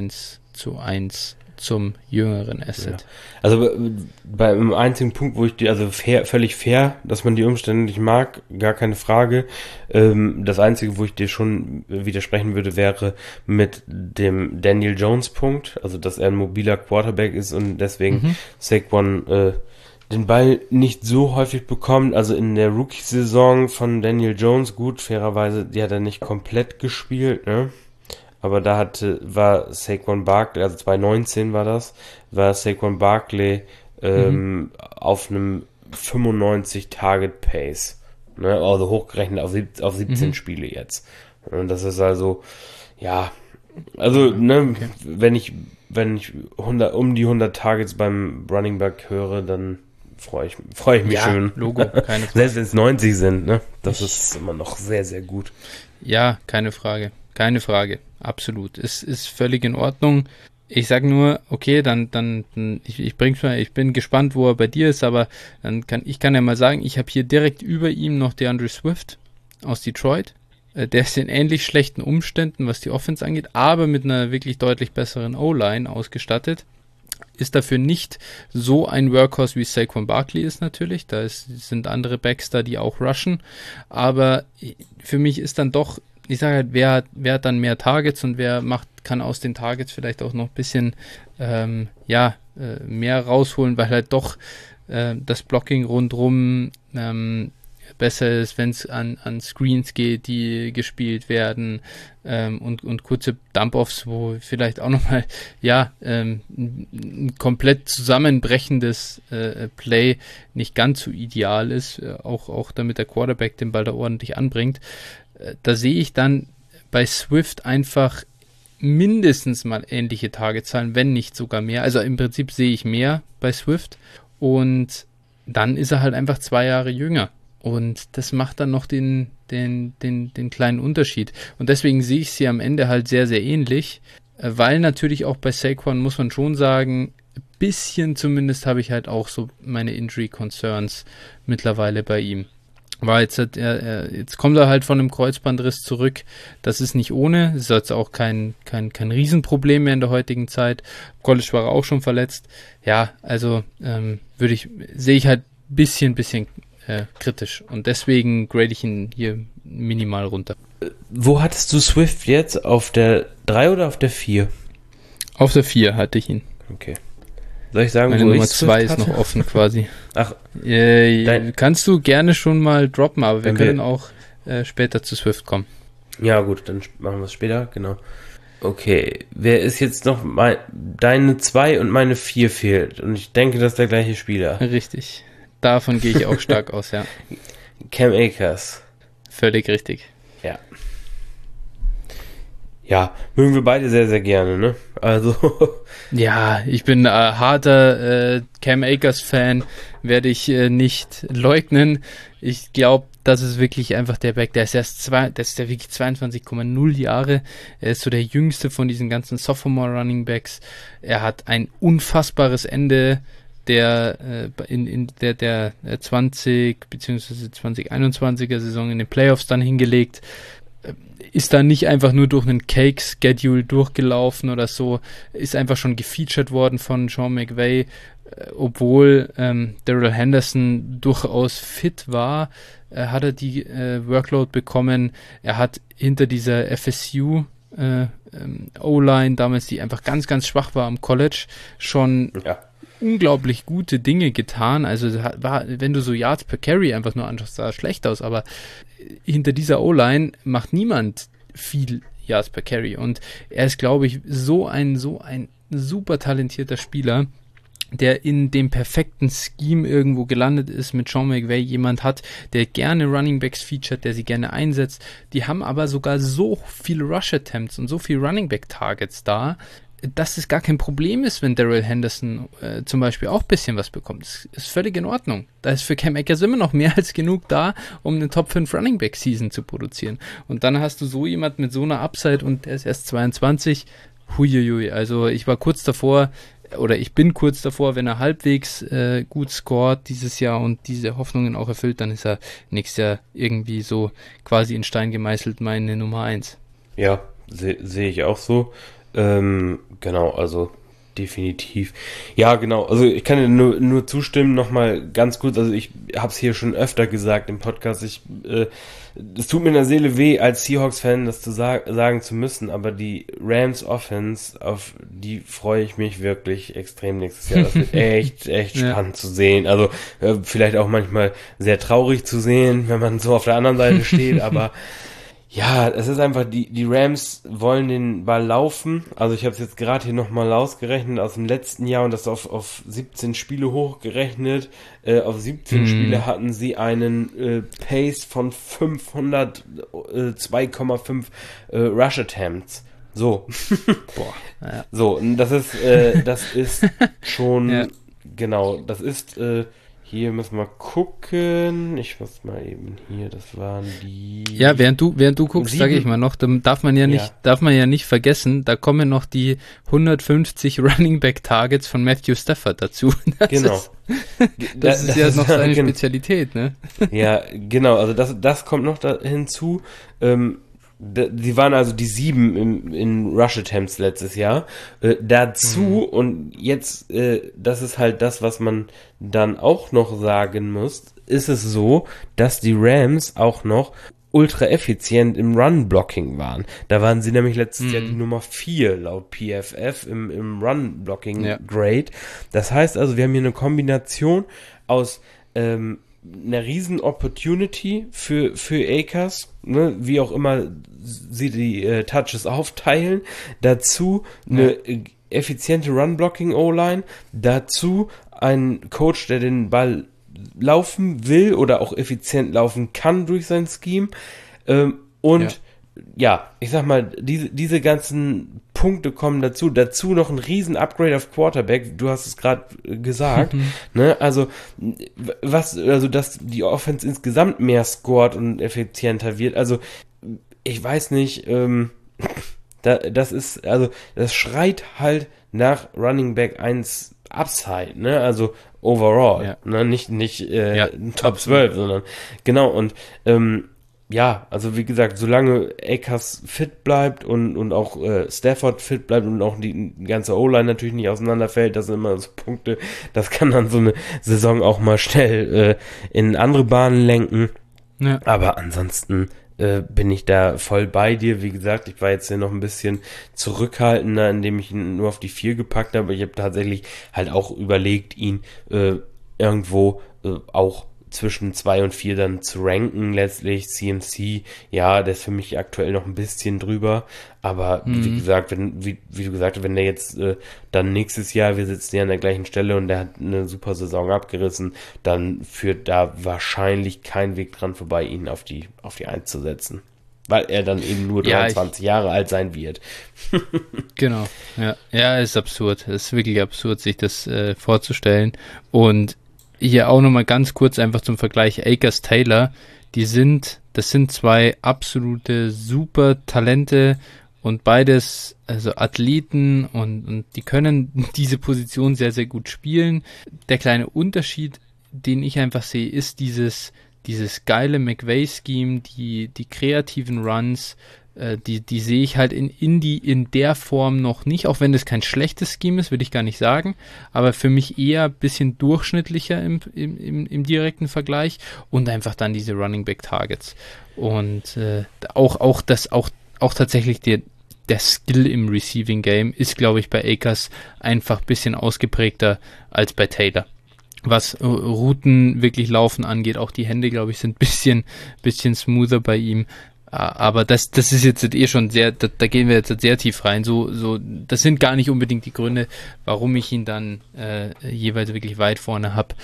1:1 zum jüngeren Asset. Ja. Also beim einzigen Punkt, wo ich völlig fair, dass man die Umstände nicht mag, gar keine Frage. Das Einzige, wo ich dir schon widersprechen würde, wäre mit dem Daniel Jones Punkt, also dass er ein mobiler Quarterback ist und deswegen Saquon den Ball nicht so häufig bekommt. Also in der Rookie-Saison von Daniel Jones, gut, fairerweise, die hat er nicht komplett gespielt, ne? Aber da war Saquon Barkley, also 2019 war Saquon Barkley auf einem 95 Target Pace, ne? Also hochgerechnet auf 17 Spiele jetzt. Und das ist also, ja, also, ne, okay. wenn ich um die 100 Targets beim Running Back höre, dann freue ich mich schön. Logo, keine Frage. Selbst wenn es 90 sind, ne? Das ist immer noch sehr, sehr gut. Ja, keine Frage. Keine Frage. Absolut. Es ist völlig in Ordnung. Ich sage nur, okay, ich bring's mal, ich bin gespannt, wo er bei dir ist, aber ich kann ja mal sagen, ich habe hier direkt über ihm noch DeAndre Swift aus Detroit. Der ist in ähnlich schlechten Umständen, was die Offense angeht, aber mit einer wirklich deutlich besseren O-Line ausgestattet. Ist dafür nicht so ein Workhorse wie Saquon Barkley ist natürlich. Sind andere Backs da, die auch rushen. Aber für mich ist dann doch, ich sage halt, wer hat dann mehr Targets und kann aus den Targets vielleicht auch noch ein bisschen mehr rausholen, weil halt doch das Blocking rundrum besser ist, wenn es an Screens geht, die gespielt werden und kurze Dump-Offs, wo vielleicht auch nochmal ein komplett zusammenbrechendes Play nicht ganz so ideal ist, auch damit der Quarterback den Ball da ordentlich anbringt. Da sehe ich dann bei Swift einfach mindestens mal ähnliche Targetzahlen, wenn nicht sogar mehr. Also im Prinzip sehe ich mehr bei Swift, und dann ist er halt einfach 2 Jahre jünger. Und das macht dann noch den kleinen Unterschied. Und deswegen sehe ich sie am Ende halt sehr, sehr ähnlich, weil natürlich auch bei Saquon muss man schon sagen, ein bisschen zumindest habe ich halt auch so meine Injury Concerns mittlerweile bei ihm. Jetzt kommt er halt von einem Kreuzbandriss zurück. Das ist nicht ohne. Das ist jetzt auch kein Riesenproblem mehr in der heutigen Zeit. College war er auch schon verletzt. Ja, also sehe ich halt ein bisschen kritisch. Und deswegen grade ich ihn hier minimal runter. Wo hattest du Swift jetzt? Auf der 3 oder auf der 4? Auf der 4 hatte ich ihn. Okay. Soll ich sagen, meine Nummer 2 ist noch offen quasi. Ach, kannst du gerne schon mal droppen, aber wir können auch später zu Swift kommen. Ja gut, dann machen wir es später, genau. Okay, wer ist jetzt noch deine 2 und meine 4 fehlt? Und ich denke, das ist der gleiche Spieler. Richtig. Davon gehe ich auch stark aus, ja. Cam Akers. Völlig richtig. Ja. ja, mögen wir beide sehr, sehr gerne, ne? Also. Ja, ich bin harter Cam Akers-Fan, werde ich nicht leugnen. Ich glaube, das ist wirklich einfach der Back, der ist der wirklich 22,0 Jahre. Er ist so der jüngste von diesen ganzen Sophomore Running Backs. Er hat ein unfassbares Ende in der 20 bzw. 2021er Saison in den Playoffs dann hingelegt. Ist da nicht einfach nur durch einen Cake-Schedule durchgelaufen oder so, ist einfach schon gefeatured worden von Sean McVay, obwohl Darrell Henderson durchaus fit war, hat er die Workload bekommen. Er hat hinter dieser FSU O-Line damals, die einfach ganz, ganz schwach war am College, schon unglaublich gute Dinge getan. Also wenn du so Yards per Carry einfach nur anschaust, sah schlecht aus, aber hinter dieser O-Line macht niemand viel Yards per Carry und er ist, glaube ich, so ein super talentierter Spieler, der in dem perfekten Scheme irgendwo gelandet ist, mit Sean McVay jemand hat, der gerne Running Backs featured, der sie gerne einsetzt. Die haben aber sogar so viele Rush Attempts und so viele Running Back Targets da, dass es gar kein Problem ist, wenn Darrell Henderson zum Beispiel auch ein bisschen was bekommt. Das ist völlig in Ordnung. Da ist für Cam Akers immer noch mehr als genug da, um eine Top 5 Running Back Season zu produzieren. Und dann hast du so jemand mit so einer Upside und der ist erst 22. Huiuiui, also ich bin kurz davor, wenn er halbwegs gut scoret dieses Jahr und diese Hoffnungen auch erfüllt, dann ist er nächstes Jahr irgendwie so quasi in Stein gemeißelt meine Nummer 1. Ja, sehe ich auch so. Genau, also definitiv. Ja, genau, also ich kann dir nur zustimmen, nochmal ganz kurz, also ich habe es hier schon öfter gesagt im Podcast, es tut mir in der Seele weh, als Seahawks-Fan das zu sagen zu müssen, aber die Rams Offense, auf die freue ich mich wirklich extrem nächstes Jahr. Das wird echt spannend zu sehen. Also vielleicht auch manchmal sehr traurig zu sehen, wenn man so auf der anderen Seite steht, aber ja, es ist einfach, die Rams wollen den Ball laufen. Also ich habe es jetzt gerade hier nochmal ausgerechnet aus dem letzten Jahr und das auf 17 Spiele hochgerechnet. Auf 17 Spiele hatten sie einen Pace von 2,5 Rush Attempts. So. Boah. Ja. So, und das ist schon, genau, das ist, hier müssen wir gucken. Ich muss mal eben hier, das waren die. Ja, während du guckst, sage ich mal noch, dann darf man ja nicht vergessen, da kommen noch die 150 Running Back Targets von Matthew Stafford dazu. Das ist ja noch seine Spezialität, ne? Ja, genau, also das kommt noch hinzu. Die waren also die 7 in Rush Attempts letztes Jahr. Dazu, und jetzt, das ist halt das, was man dann auch noch sagen muss, ist es so, dass die Rams auch noch ultra effizient im Run-Blocking waren. Da waren sie nämlich letztes Jahr die Nummer 4 laut PFF im Run-Blocking-Grade. Das heißt also, wir haben hier eine Kombination aus eine riesen Opportunity für Akers, ne, wie auch immer sie die Touches aufteilen, dazu eine effiziente Run-Blocking-O-Line, dazu ein Coach, der den Ball laufen will oder auch effizient laufen kann durch sein Scheme, ich sag mal, diese ganzen Punkte kommen dazu noch ein riesen Upgrade auf Quarterback, du hast es gerade gesagt, ne, also dass die Offense insgesamt mehr scored und effizienter wird, also ich weiß nicht, das schreit halt nach Running Back 1 Upside, ne, also overall, ne, nicht Top 12, sondern genau, und also wie gesagt, solange Akers fit bleibt und auch Stafford fit bleibt und auch die ganze O-Line natürlich nicht auseinanderfällt, das sind immer so Punkte, das kann dann so eine Saison auch mal schnell in andere Bahnen lenken. Ja. Aber ansonsten bin ich da voll bei dir. Wie gesagt, ich war jetzt hier noch ein bisschen zurückhaltender, indem ich ihn nur auf die 4 gepackt habe. Ich habe tatsächlich halt auch überlegt, ihn irgendwo auch zwischen 2 und 4 dann zu ranken letztlich. CMC, ja, der ist für mich aktuell noch ein bisschen drüber, aber wie gesagt, wie du gesagt hast, wenn der jetzt dann nächstes Jahr, wir sitzen ja an der gleichen Stelle und der hat eine super Saison abgerissen, dann führt da wahrscheinlich kein Weg dran vorbei, ihn auf die 1 zu setzen. weil er dann eben nur 23 Jahre alt sein wird. Genau, ja. Ja, ist absurd. Es ist wirklich absurd, sich das vorzustellen. Und hier auch nochmal ganz kurz einfach zum Vergleich Akers Taylor. Das sind zwei absolute super Talente und beides, also Athleten und die können diese Position sehr, sehr gut spielen. Der kleine Unterschied, den ich einfach sehe, ist dieses geile McVay-Scheme, die kreativen Runs, die sehe ich halt in der Form noch nicht, auch wenn das kein schlechtes Scheme ist, würde ich gar nicht sagen, aber für mich eher ein bisschen durchschnittlicher im direkten Vergleich und einfach dann diese Running Back Targets und auch tatsächlich der Skill im Receiving Game ist, glaube ich, bei Akers einfach ein bisschen ausgeprägter als bei Taylor. Was Routen wirklich laufen angeht, auch die Hände, glaube ich, sind ein bisschen smoother bei ihm. Aber das ist jetzt schon sehr, da gehen wir jetzt sehr tief rein. Das sind gar nicht unbedingt die Gründe, warum ich ihn dann jeweils wirklich weit vorne habe.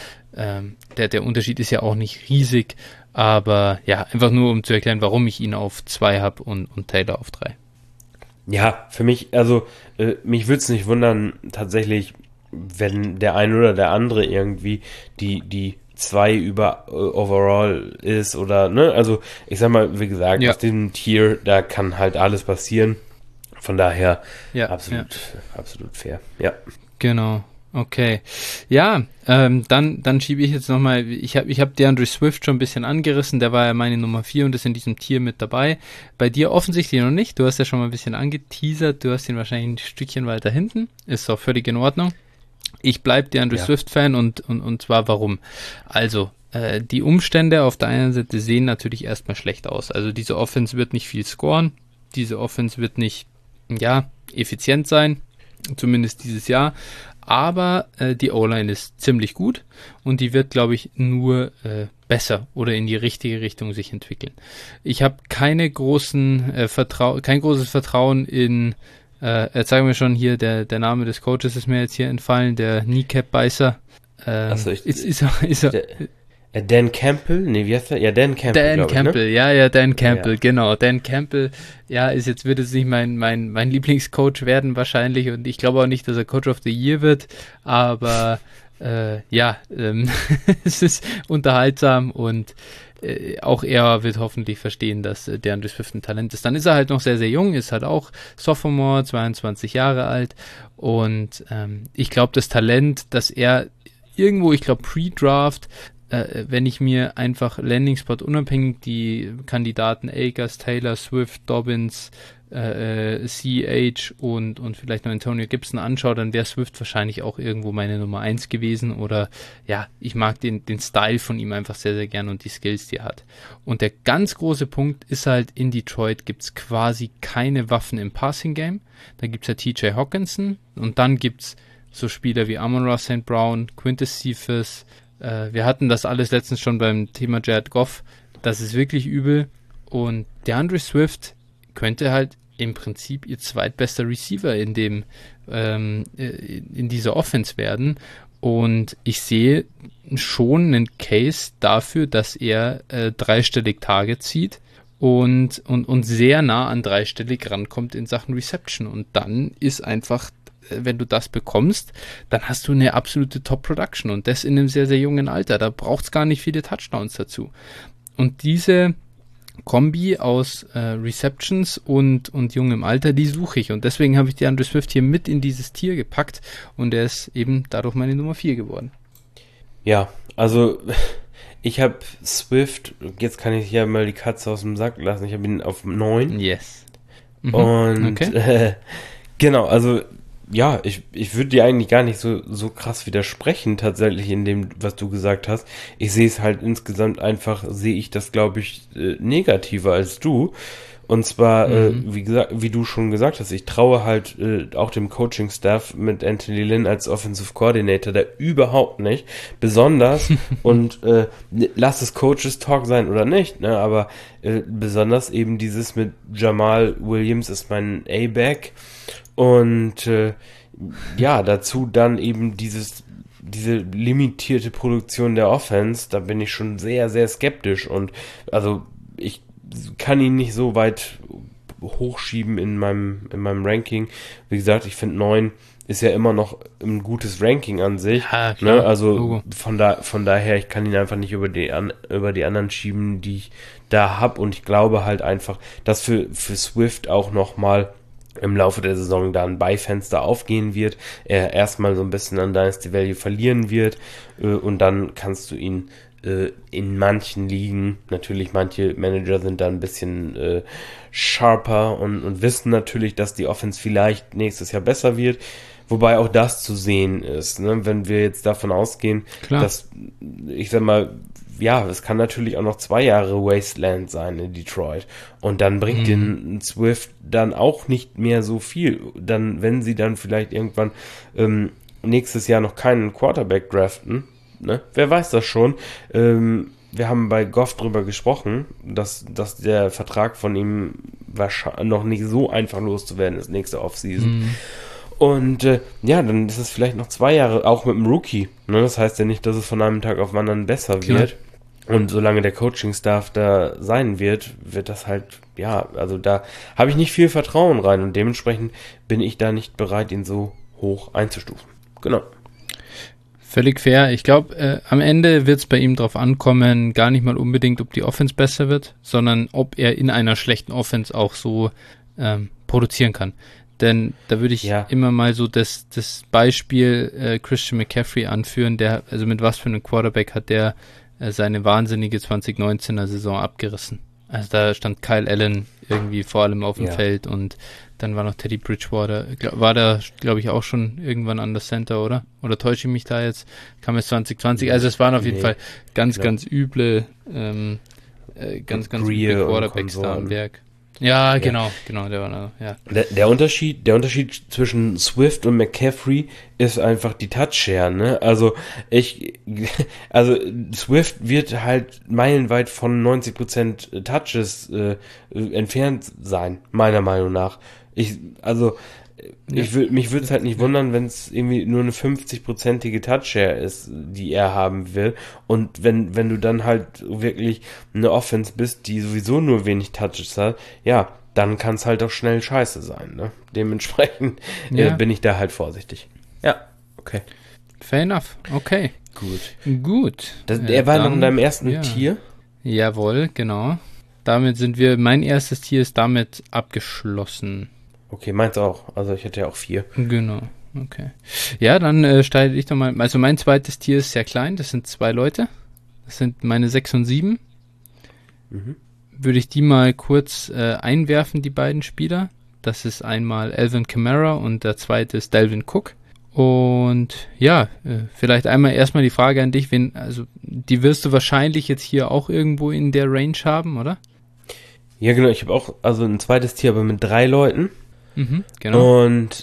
Der Unterschied ist ja auch nicht riesig, aber ja, einfach nur um zu erklären, warum ich ihn auf 2 habe und Taylor auf 3. Ja, für mich, also mich würde es nicht wundern, tatsächlich, wenn der eine oder der andere irgendwie die 2 über overall ist oder, ne, also ich sag mal, wie gesagt, aus diesem Tier, da kann halt alles passieren. Von daher absolut fair. Ja. Genau. Okay. Ja, dann schiebe ich jetzt nochmal, ich hab DeAndre Swift schon ein bisschen angerissen, der war ja meine Nummer 4 und ist in diesem Tier mit dabei. Bei dir offensichtlich noch nicht, du hast ja schon mal ein bisschen angeteasert, du hast ihn wahrscheinlich ein Stückchen weiter hinten, ist auch völlig in Ordnung. Ich bleibe DeAndre Swift-Fan und zwar warum? Also, die Umstände auf der einen Seite sehen natürlich erstmal schlecht aus. Also diese Offense wird nicht viel scoren, diese Offense wird nicht, effizient sein, zumindest dieses Jahr. Aber die O-Line ist ziemlich gut und die wird, glaube ich, nur besser oder in die richtige Richtung sich entwickeln. Ich habe kein großes Vertrauen in jetzt sagen wir schon hier, der Name des Coaches ist mir jetzt hier entfallen, der Kneecap-Beißer. Achso, ist er Dan Campbell? Nee, wie heißt er? Ja, Dan Campbell. Dan Campbell, ne? Ja, Dan Campbell, ja. Genau. Dan Campbell, wird jetzt nicht mein Lieblingscoach werden wahrscheinlich und ich glaube auch nicht, dass er Coach of the Year wird, aber es ist unterhaltsam und auch er wird hoffentlich verstehen, dass DeAndre Swift ein Talent ist. Dann ist er halt noch sehr, sehr jung, ist halt auch Sophomore, 22 Jahre alt und ich glaube, das Talent, dass er irgendwo, Pre-Draft, wenn ich mir einfach Landing-Spot unabhängig die Kandidaten Akers, Taylor, Swift, Dobbins, CH und vielleicht noch Antonio Gibson anschaue, dann wäre Swift wahrscheinlich auch irgendwo meine Nummer 1 gewesen oder ich mag den Style von ihm einfach sehr, sehr gern und die Skills, die er hat. Und der ganz große Punkt ist halt, in Detroit gibt es quasi keine Waffen im Passing-Game. Da gibt es ja TJ Hockenson und dann gibt es so Spieler wie Amon-Ra St. Brown, Quintus Cephas. Wir hatten das alles letztens schon beim Thema Jared Goff. Das ist wirklich übel. Und DeAndre Swift könnte halt im Prinzip ihr zweitbester Receiver in dieser Offense werden. Und ich sehe schon einen Case dafür, dass er dreistellig Target zieht und sehr nah an dreistellig rankommt in Sachen Reception. Und dann ist einfach, wenn du das bekommst, dann hast du eine absolute Top-Production und das in einem sehr, sehr jungen Alter. Da braucht es gar nicht viele Touchdowns dazu. Und diese Kombi aus Receptions und jungem Alter, die suche ich und deswegen habe ich DeAndre Swift hier mit in dieses Tier gepackt und er ist eben dadurch meine Nummer 4 geworden. Ja, also ich habe Swift, jetzt kann ich ja mal die Katze aus dem Sack lassen, ich habe ihn auf 9. Yes. Und okay. Genau, also ja, ich würde dir eigentlich gar nicht so krass widersprechen, tatsächlich in dem, was du gesagt hast. Ich sehe es halt insgesamt einfach, sehe ich das, glaube ich, negativer als du. Und zwar, wie du schon gesagt hast, ich traue halt auch dem Coaching-Staff mit Anthony Lynn als Offensive Coordinator da überhaupt nicht. Besonders, und lass es Coaches-Talk sein oder nicht, ne, aber besonders eben dieses mit Jamal Williams ist mein A-Back. Und dazu dann eben diese limitierte Produktion der Offense, da bin ich schon sehr, sehr skeptisch. Und also ich kann ihn nicht so weit hochschieben in meinem Ranking. Wie gesagt, ich finde 9 ist ja immer noch ein gutes Ranking an sich. Ja, klar, ne? Also Logo. von daher, ich kann ihn einfach nicht über die anderen schieben, die ich da habe. Und ich glaube halt einfach, dass für Swift auch nochmal im Laufe der Saison da ein Beifenster aufgehen wird. Er erstmal so ein bisschen an Dynasty Value verlieren wird. Und dann kannst du ihn in manchen Ligen, natürlich manche Manager sind da ein bisschen sharper und wissen natürlich, dass die Offense vielleicht nächstes Jahr besser wird, wobei auch das zu sehen ist, ne? Wenn wir jetzt davon ausgehen, Klar. dass, ich sag mal, ja, es kann natürlich auch noch 2 Jahre Wasteland sein in Detroit und dann bringt den Swift dann auch nicht mehr so viel, dann, wenn sie dann vielleicht irgendwann nächstes Jahr noch keinen Quarterback draften, ne? Wer weiß das schon. Wir haben bei Goff drüber gesprochen, dass der Vertrag von ihm wahrscheinlich noch nicht so einfach loszuwerden ist nächste Offseason. Und ja, dann ist es vielleicht noch 2 Jahre, auch mit dem Rookie. Ne? Das heißt ja nicht, dass es von einem Tag auf den anderen besser wird. Und solange der Coaching-Staff da sein wird das halt, ja, also da habe ich nicht viel Vertrauen rein und dementsprechend bin ich da nicht bereit, ihn so hoch einzustufen. Genau. Völlig fair. Ich glaube, am Ende wird es bei ihm drauf ankommen, gar nicht mal unbedingt, ob die Offense besser wird, sondern ob er in einer schlechten Offense auch so produzieren kann. Denn da würde ich immer mal so das Beispiel Christian McCaffrey anführen, der, also mit was für einem Quarterback hat der seine wahnsinnige 2019er Saison abgerissen. Also da stand Kyle Allen irgendwie vor allem auf dem Feld und dann war noch Teddy Bridgewater, war da, glaube ich, auch schon irgendwann an der Center, oder? Oder täusche ich mich da jetzt? Kam es 2020? Also es waren auf jeden Fall ganz üble ganz üble Quarterbacks da am Werk. Ja, genau, der war da, ja. Der Unterschied zwischen Swift und McCaffrey ist einfach die Touch-Share, ne? Also Swift wird halt meilenweit von 90% Touches entfernt sein, meiner Meinung nach. Mich würde es halt nicht wundern, wenn es irgendwie nur eine 50%ige Touch-Share ist, die er haben will. Und wenn du dann halt wirklich eine Offense bist, die sowieso nur wenig Touches hat, ja, dann kann es halt auch schnell scheiße sein, ne? Dementsprechend bin ich da halt vorsichtig. Ja, okay. Fair enough, okay. Gut. Er war noch in deinem ersten Tier? Jawohl, genau. Mein erstes Tier ist damit abgeschlossen. Okay, meins auch. Also ich hätte ja auch 4. Genau, okay. Ja, dann steige ich doch mal. Also mein zweites Tier ist sehr klein, das sind 2 Leute. Das sind meine 6 und 7. Würde ich die mal kurz einwerfen, die beiden Spieler. Das ist einmal Alvin Kamara und der zweite ist Dalvin Cook. Und ja, vielleicht einmal erstmal die Frage an dich, die wirst du wahrscheinlich jetzt hier auch irgendwo in der Range haben, oder? Ja, genau, ich habe auch ein zweites Tier, aber mit 3 Leuten. Genau. Und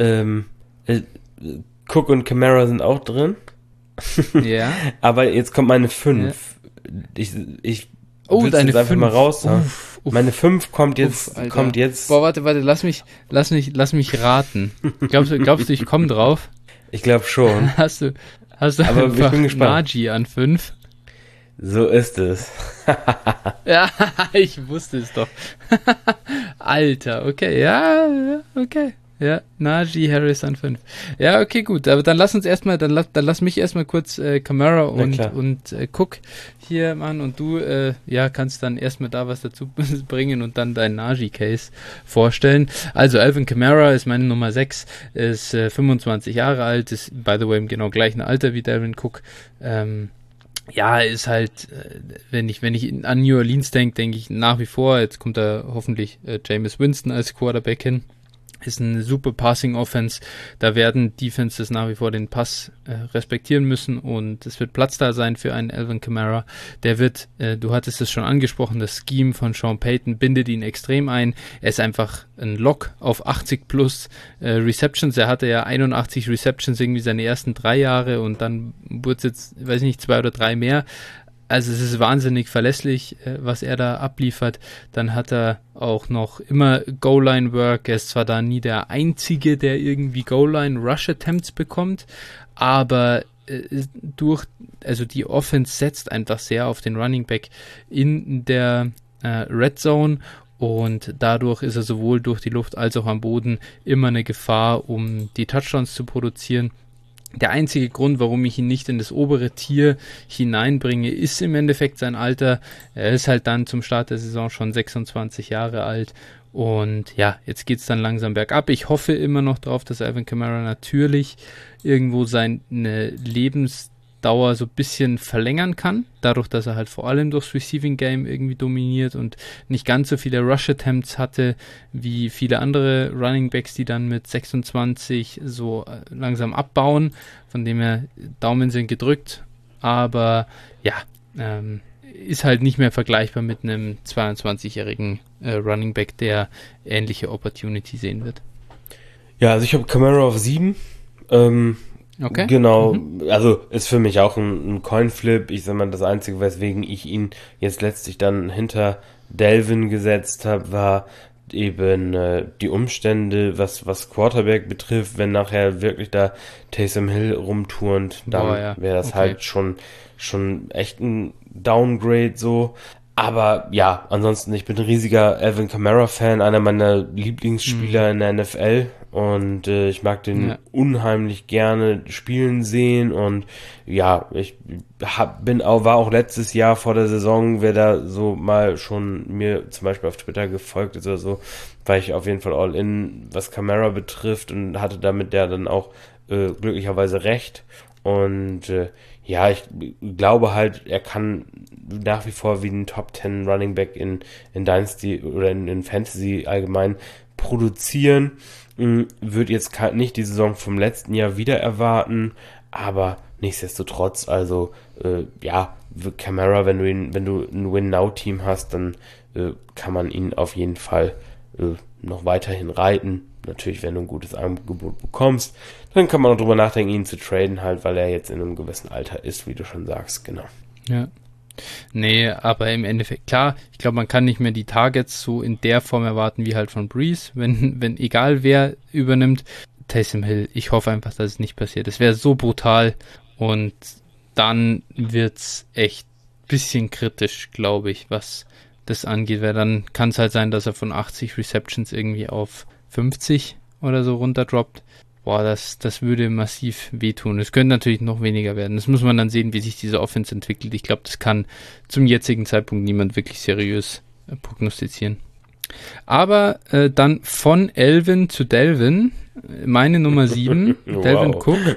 Cook und Kamara sind auch drin. Ja. Aber jetzt kommt meine 5. Ja. Ich will deine jetzt einfach 5. mal raus. Meine 5 kommt jetzt. Boah, warte, lass mich raten. Glaubst du, ich komme drauf? Ich glaube schon. Hast du aber einfach ich bin gespannt. Najee an 5? So ist es. Ja, ich wusste es doch. Alter, okay, ja, okay. Ja, Najee Harris an 5. Ja, okay, gut. Aber dann lass mich erstmal kurz Kamara und Cook hier machen und du kannst dann erstmal da was dazu bringen und dann deinen Najee-Case vorstellen. Also Alvin Kamara ist meine Nummer 6, ist 25 Jahre alt, ist by the way im genau gleichen Alter wie Dalvin Cook. Ja, ist halt, wenn ich an New Orleans denke ich nach wie vor, jetzt kommt da hoffentlich Jameis Winston als Quarterback hin. Ist eine super Passing-Offense. Da werden Defenses nach wie vor den Pass respektieren müssen und es wird Platz da sein für einen Alvin Kamara. Der wird, du hattest es schon angesprochen, das Scheme von Sean Payton bindet ihn extrem ein. Er ist einfach ein Lock auf 80 plus Receptions. Er hatte ja 81 Receptions irgendwie seine ersten 3 Jahre und dann wurde es jetzt, weiß ich nicht, 2 oder 3 mehr. Also es ist wahnsinnig verlässlich, was er da abliefert. Dann hat er auch noch immer Goal-Line-Work. Er ist zwar da nie der Einzige, der irgendwie Goal-Line-Rush-Attempts bekommt, aber die Offense setzt einfach sehr auf den Running Back in der Red Zone und dadurch ist er sowohl durch die Luft als auch am Boden immer eine Gefahr, um die Touchdowns zu produzieren. Der einzige Grund, warum ich ihn nicht in das obere Tier hineinbringe, ist im Endeffekt sein Alter. Er ist halt dann zum Start der Saison schon 26 Jahre alt und ja, jetzt geht's dann langsam bergab. Ich hoffe immer noch drauf, dass Alvin Kamara natürlich irgendwo seine Lebensdauer so ein bisschen verlängern kann, dadurch, dass er halt vor allem durchs Receiving Game irgendwie dominiert und nicht ganz so viele Rush Attempts hatte wie viele andere Running Backs, die dann mit 26 so langsam abbauen. Von dem her, Daumen sind gedrückt, aber ja, ist halt nicht mehr vergleichbar mit einem 22-jährigen Running Back, der ähnliche Opportunity sehen wird. Ja, also ich habe Kamara auf 7. Okay. Genau, also ist für mich auch ein Coinflip. Ich sag mal, das Einzige, weswegen ich ihn jetzt letztlich dann hinter Dalvin gesetzt habe, war eben die Umstände, was Quarterback betrifft. Wenn nachher wirklich da Taysom Hill rumturnt, dann wäre das halt schon echt ein Downgrade so. Aber ja, ansonsten, ich bin ein riesiger Alvin Kamara-Fan, einer meiner Lieblingsspieler in der NFL und ich mag den unheimlich gerne spielen sehen und ja, ich war auch letztes Jahr vor der Saison, wer da so mal schon mir zum Beispiel auf Twitter gefolgt ist oder so, war ich auf jeden Fall all in, was Kamara betrifft und hatte damit ja dann auch glücklicherweise recht und ja, ich glaube halt, er kann nach wie vor wie ein Top 10 Running Back in Dynasty oder in Fantasy allgemein produzieren. Würde jetzt nicht die Saison vom letzten Jahr wieder erwarten, aber nichtsdestotrotz, also ja, Kamara, wenn du ein Win-Now-Team hast, dann kann man ihn auf jeden Fall noch weiterhin reiten. Natürlich, wenn du ein gutes Angebot bekommst, dann kann man auch drüber nachdenken, ihn zu traden, halt, weil er jetzt in einem gewissen Alter ist, wie du schon sagst, genau. Ja. Nee, aber im Endeffekt, klar, ich glaube, man kann nicht mehr die Targets so in der Form erwarten wie halt von Breeze, wenn egal wer übernimmt. Taysom Hill, ich hoffe einfach, dass es nicht passiert. Es wäre so brutal und dann wird's echt bisschen kritisch, glaube ich, was das angeht, weil dann kann es halt sein, dass er von 80 Receptions irgendwie auf 50 oder so runterdroppt. Boah, das würde massiv wehtun. Es könnte natürlich noch weniger werden. Das muss man dann sehen, wie sich diese Offense entwickelt. Ich glaube, das kann zum jetzigen Zeitpunkt niemand wirklich seriös prognostizieren. Aber dann von Alvin zu Dalvin, meine Nummer 7, wow. Dalvin Cook.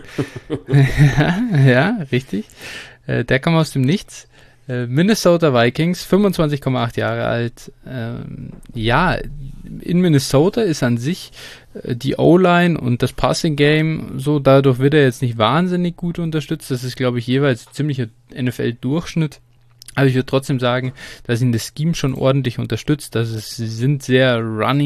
Ja, richtig. Der kam aus dem Nichts. Minnesota Vikings, 25,8 Jahre alt. Ja, in Minnesota ist an sich die O-Line und das Passing-Game so, dadurch wird er jetzt nicht wahnsinnig gut unterstützt. Das ist, glaube ich, jeweils ziemlicher NFL-Durchschnitt. Aber ich würde trotzdem sagen, dass ihn das Scheme schon ordentlich unterstützt. Also sie sind sehr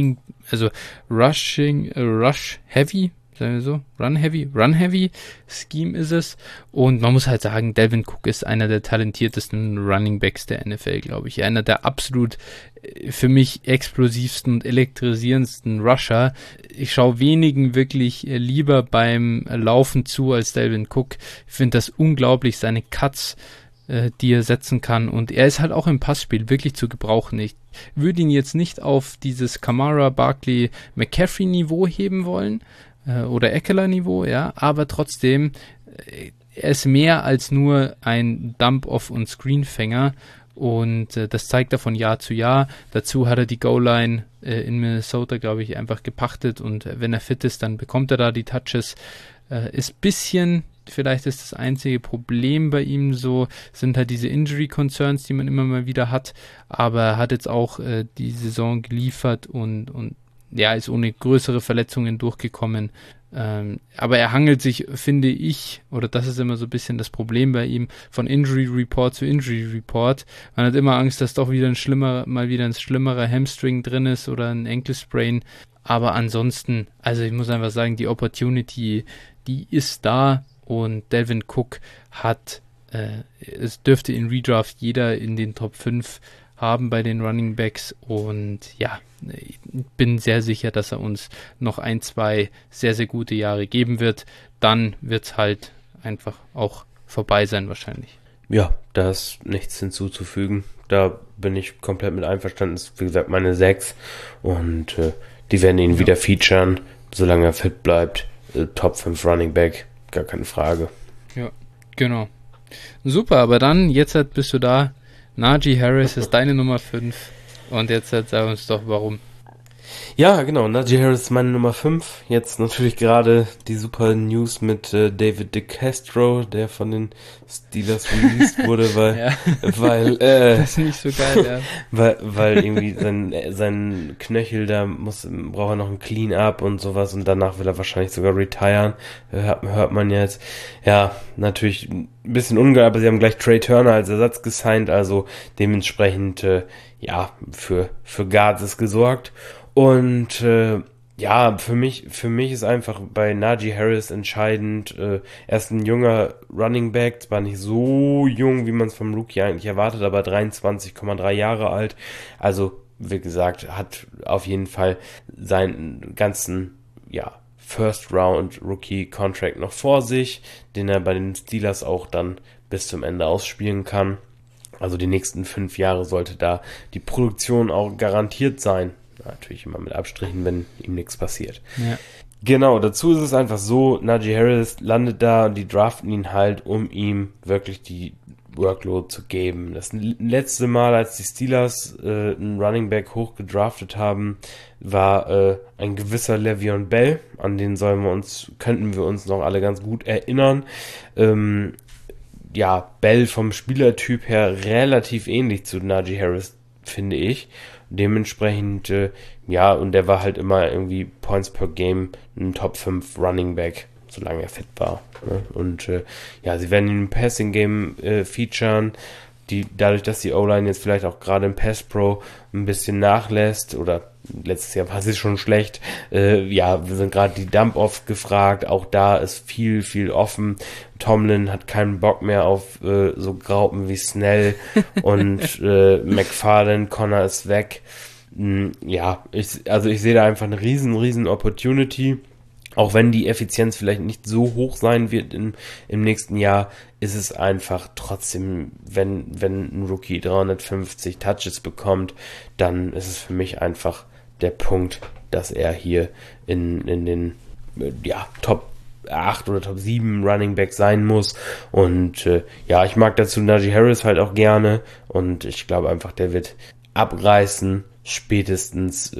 Rush-Heavy, sagen wir so, Run-Heavy Scheme ist es. Und man muss halt sagen, Dalvin Cook ist einer der talentiertesten Running Backs der NFL, glaube ich. Einer der absolut für mich explosivsten und elektrisierendsten Rusher. Ich schaue wenigen wirklich lieber beim Laufen zu als Dalvin Cook. Ich finde das unglaublich, seine Cuts, die er setzen kann. Und er ist halt auch im Passspiel wirklich zu gebrauchen. Ich würde ihn jetzt nicht auf dieses Kamara, Barkley, McCaffrey-Niveau heben wollen, oder Eckler-Niveau, ja, aber trotzdem, er ist mehr als nur ein Dump-Off- und Screenfänger und das zeigt er von Jahr zu Jahr. Dazu hat er die Goal-Line in Minnesota, glaube ich, einfach gepachtet und wenn er fit ist, dann bekommt er da die Touches. Ist bisschen, vielleicht ist das einzige Problem bei ihm so, sind halt diese Injury-Concerns, die man immer mal wieder hat, aber er hat jetzt auch die Saison geliefert und ja, ist ohne größere Verletzungen durchgekommen. Aber er hangelt sich, finde ich, oder das ist immer so ein bisschen das Problem bei ihm, von Injury Report zu Injury Report. Man hat immer Angst, dass doch wieder ein schlimmerer Hamstring drin ist oder ein Ankle-Sprain. Aber ansonsten, also ich muss einfach sagen, die Opportunity, die ist da und Dalvin Cook hat, es dürfte in Redraft jeder in den Top 5 haben bei den Running Backs und ja, ich bin sehr sicher, dass er uns noch 1-2 sehr, sehr gute Jahre geben wird. Dann wird es halt einfach auch vorbei sein wahrscheinlich. Ja, da ist nichts hinzuzufügen. Da bin ich komplett mit einverstanden. Das ist, wie gesagt, meine 6 und die werden ihn wieder featuren, solange er fit bleibt. Top 5 Running Back, gar keine Frage. Ja, genau. Super, aber dann, jetzt bist du da. Najee Harris ist deine Nummer 5 und jetzt sag uns doch, warum. Ja, genau, Najee Harris ist meine Nummer 5. Jetzt natürlich gerade die super News mit David DeCastro, der von den Steelers released wurde, weil das ist nicht so geil, ja. weil irgendwie sein Knöchel, da braucht er noch ein Clean-up und sowas und danach will er wahrscheinlich sogar retiren, hört man jetzt. Ja, natürlich ein bisschen ungeil, aber sie haben gleich Trey Turner als Ersatz gesigned, also dementsprechend für Guards ist gesorgt. Und für mich ist einfach bei Najee Harris entscheidend, er ist ein junger Running Back, zwar nicht so jung, wie man es vom Rookie eigentlich erwartet, aber 23,3 Jahre alt, also wie gesagt, hat auf jeden Fall seinen ganzen, First Round Rookie Contract noch vor sich, den er bei den Steelers auch dann bis zum Ende ausspielen kann. Also die nächsten 5 Jahre sollte da die Produktion auch garantiert sein. Natürlich immer mit Abstrichen, wenn ihm nichts passiert. Ja. Genau, dazu ist es einfach so, Najee Harris landet da und die draften ihn halt, um ihm wirklich die Workload zu geben. Das letzte Mal, als die Steelers einen Running Back hoch gedraftet haben, war ein gewisser Le'Veon Bell, an den könnten wir uns noch alle ganz gut erinnern. Bell vom Spielertyp her relativ ähnlich zu Najee Harris, finde ich. Dementsprechend, und der war halt immer irgendwie Points per Game ein Top 5 Running Back, solange er fit war. Ne? Und sie werden ihn im Passing Game featuren, dadurch, dass die O-Line jetzt vielleicht auch gerade im Pass Pro ein bisschen nachlässt, oder letztes Jahr war sie schon schlecht, wir sind gerade die Dump-Offs gefragt, auch da ist viel, viel offen. Tomlin hat keinen Bock mehr auf so Graupen wie Snell und McFarland, Connor ist weg. Ich sehe da einfach eine riesen Opportunity. Auch wenn die Effizienz vielleicht nicht so hoch sein wird im nächsten Jahr, ist es einfach trotzdem, wenn ein Rookie 350 Touches bekommt, dann ist es für mich einfach der Punkt, dass er hier in den Top 8 oder Top 7 Running Back sein muss. Und ich mag dazu Najee Harris halt auch gerne und ich glaube einfach, der wird abreißen, spätestens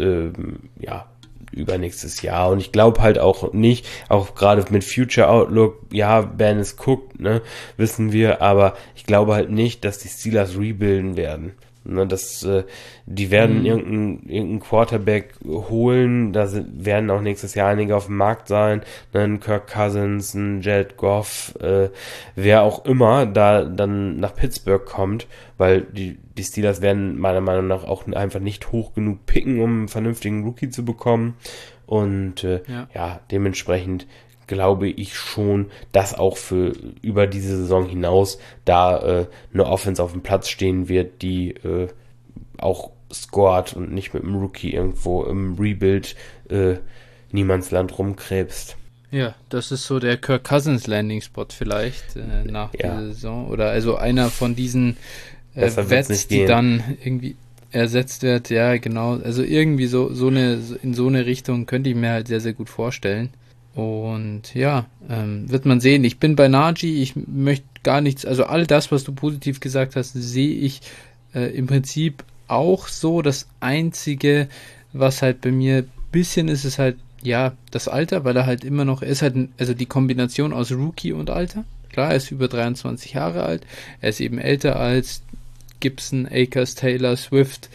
übernächstes Jahr. Und ich glaube halt auch nicht, auch gerade mit Future Outlook, Ben ist cooked, ne, wissen wir, aber ich glaube halt nicht, dass die Steelers rebuilden werden. Ne, die werden irgendeinen Quarterback holen, werden auch nächstes Jahr einige auf dem Markt sein, ne, ein Kirk Cousins, ein Jared Goff, wer auch immer da dann nach Pittsburgh kommt, weil die Steelers werden meiner Meinung nach auch einfach nicht hoch genug picken, um einen vernünftigen Rookie zu bekommen und dementsprechend glaube ich schon, dass auch für über diese Saison hinaus da eine Offense auf dem Platz stehen wird, die auch scored und nicht mit einem Rookie irgendwo im Rebuild Niemandsland rumkrebst. Ja, das ist so der Kirk Cousins Landing Spot vielleicht nach dieser Saison oder also einer von diesen Vets, die dann irgendwie ersetzt wird. Ja, genau. Also irgendwie in so eine Richtung könnte ich mir halt sehr, sehr gut vorstellen. Und wird man sehen. Ich bin bei Najee, ich möchte gar nichts, also all das, was du positiv gesagt hast, sehe ich im Prinzip auch so. Das Einzige, was halt bei mir ein bisschen ist halt, das Alter, weil er halt immer noch, er ist halt, also die Kombination aus Rookie und Alter. Klar, er ist über 23 Jahre alt, er ist eben älter als Gibson, Akers, Taylor, Swift,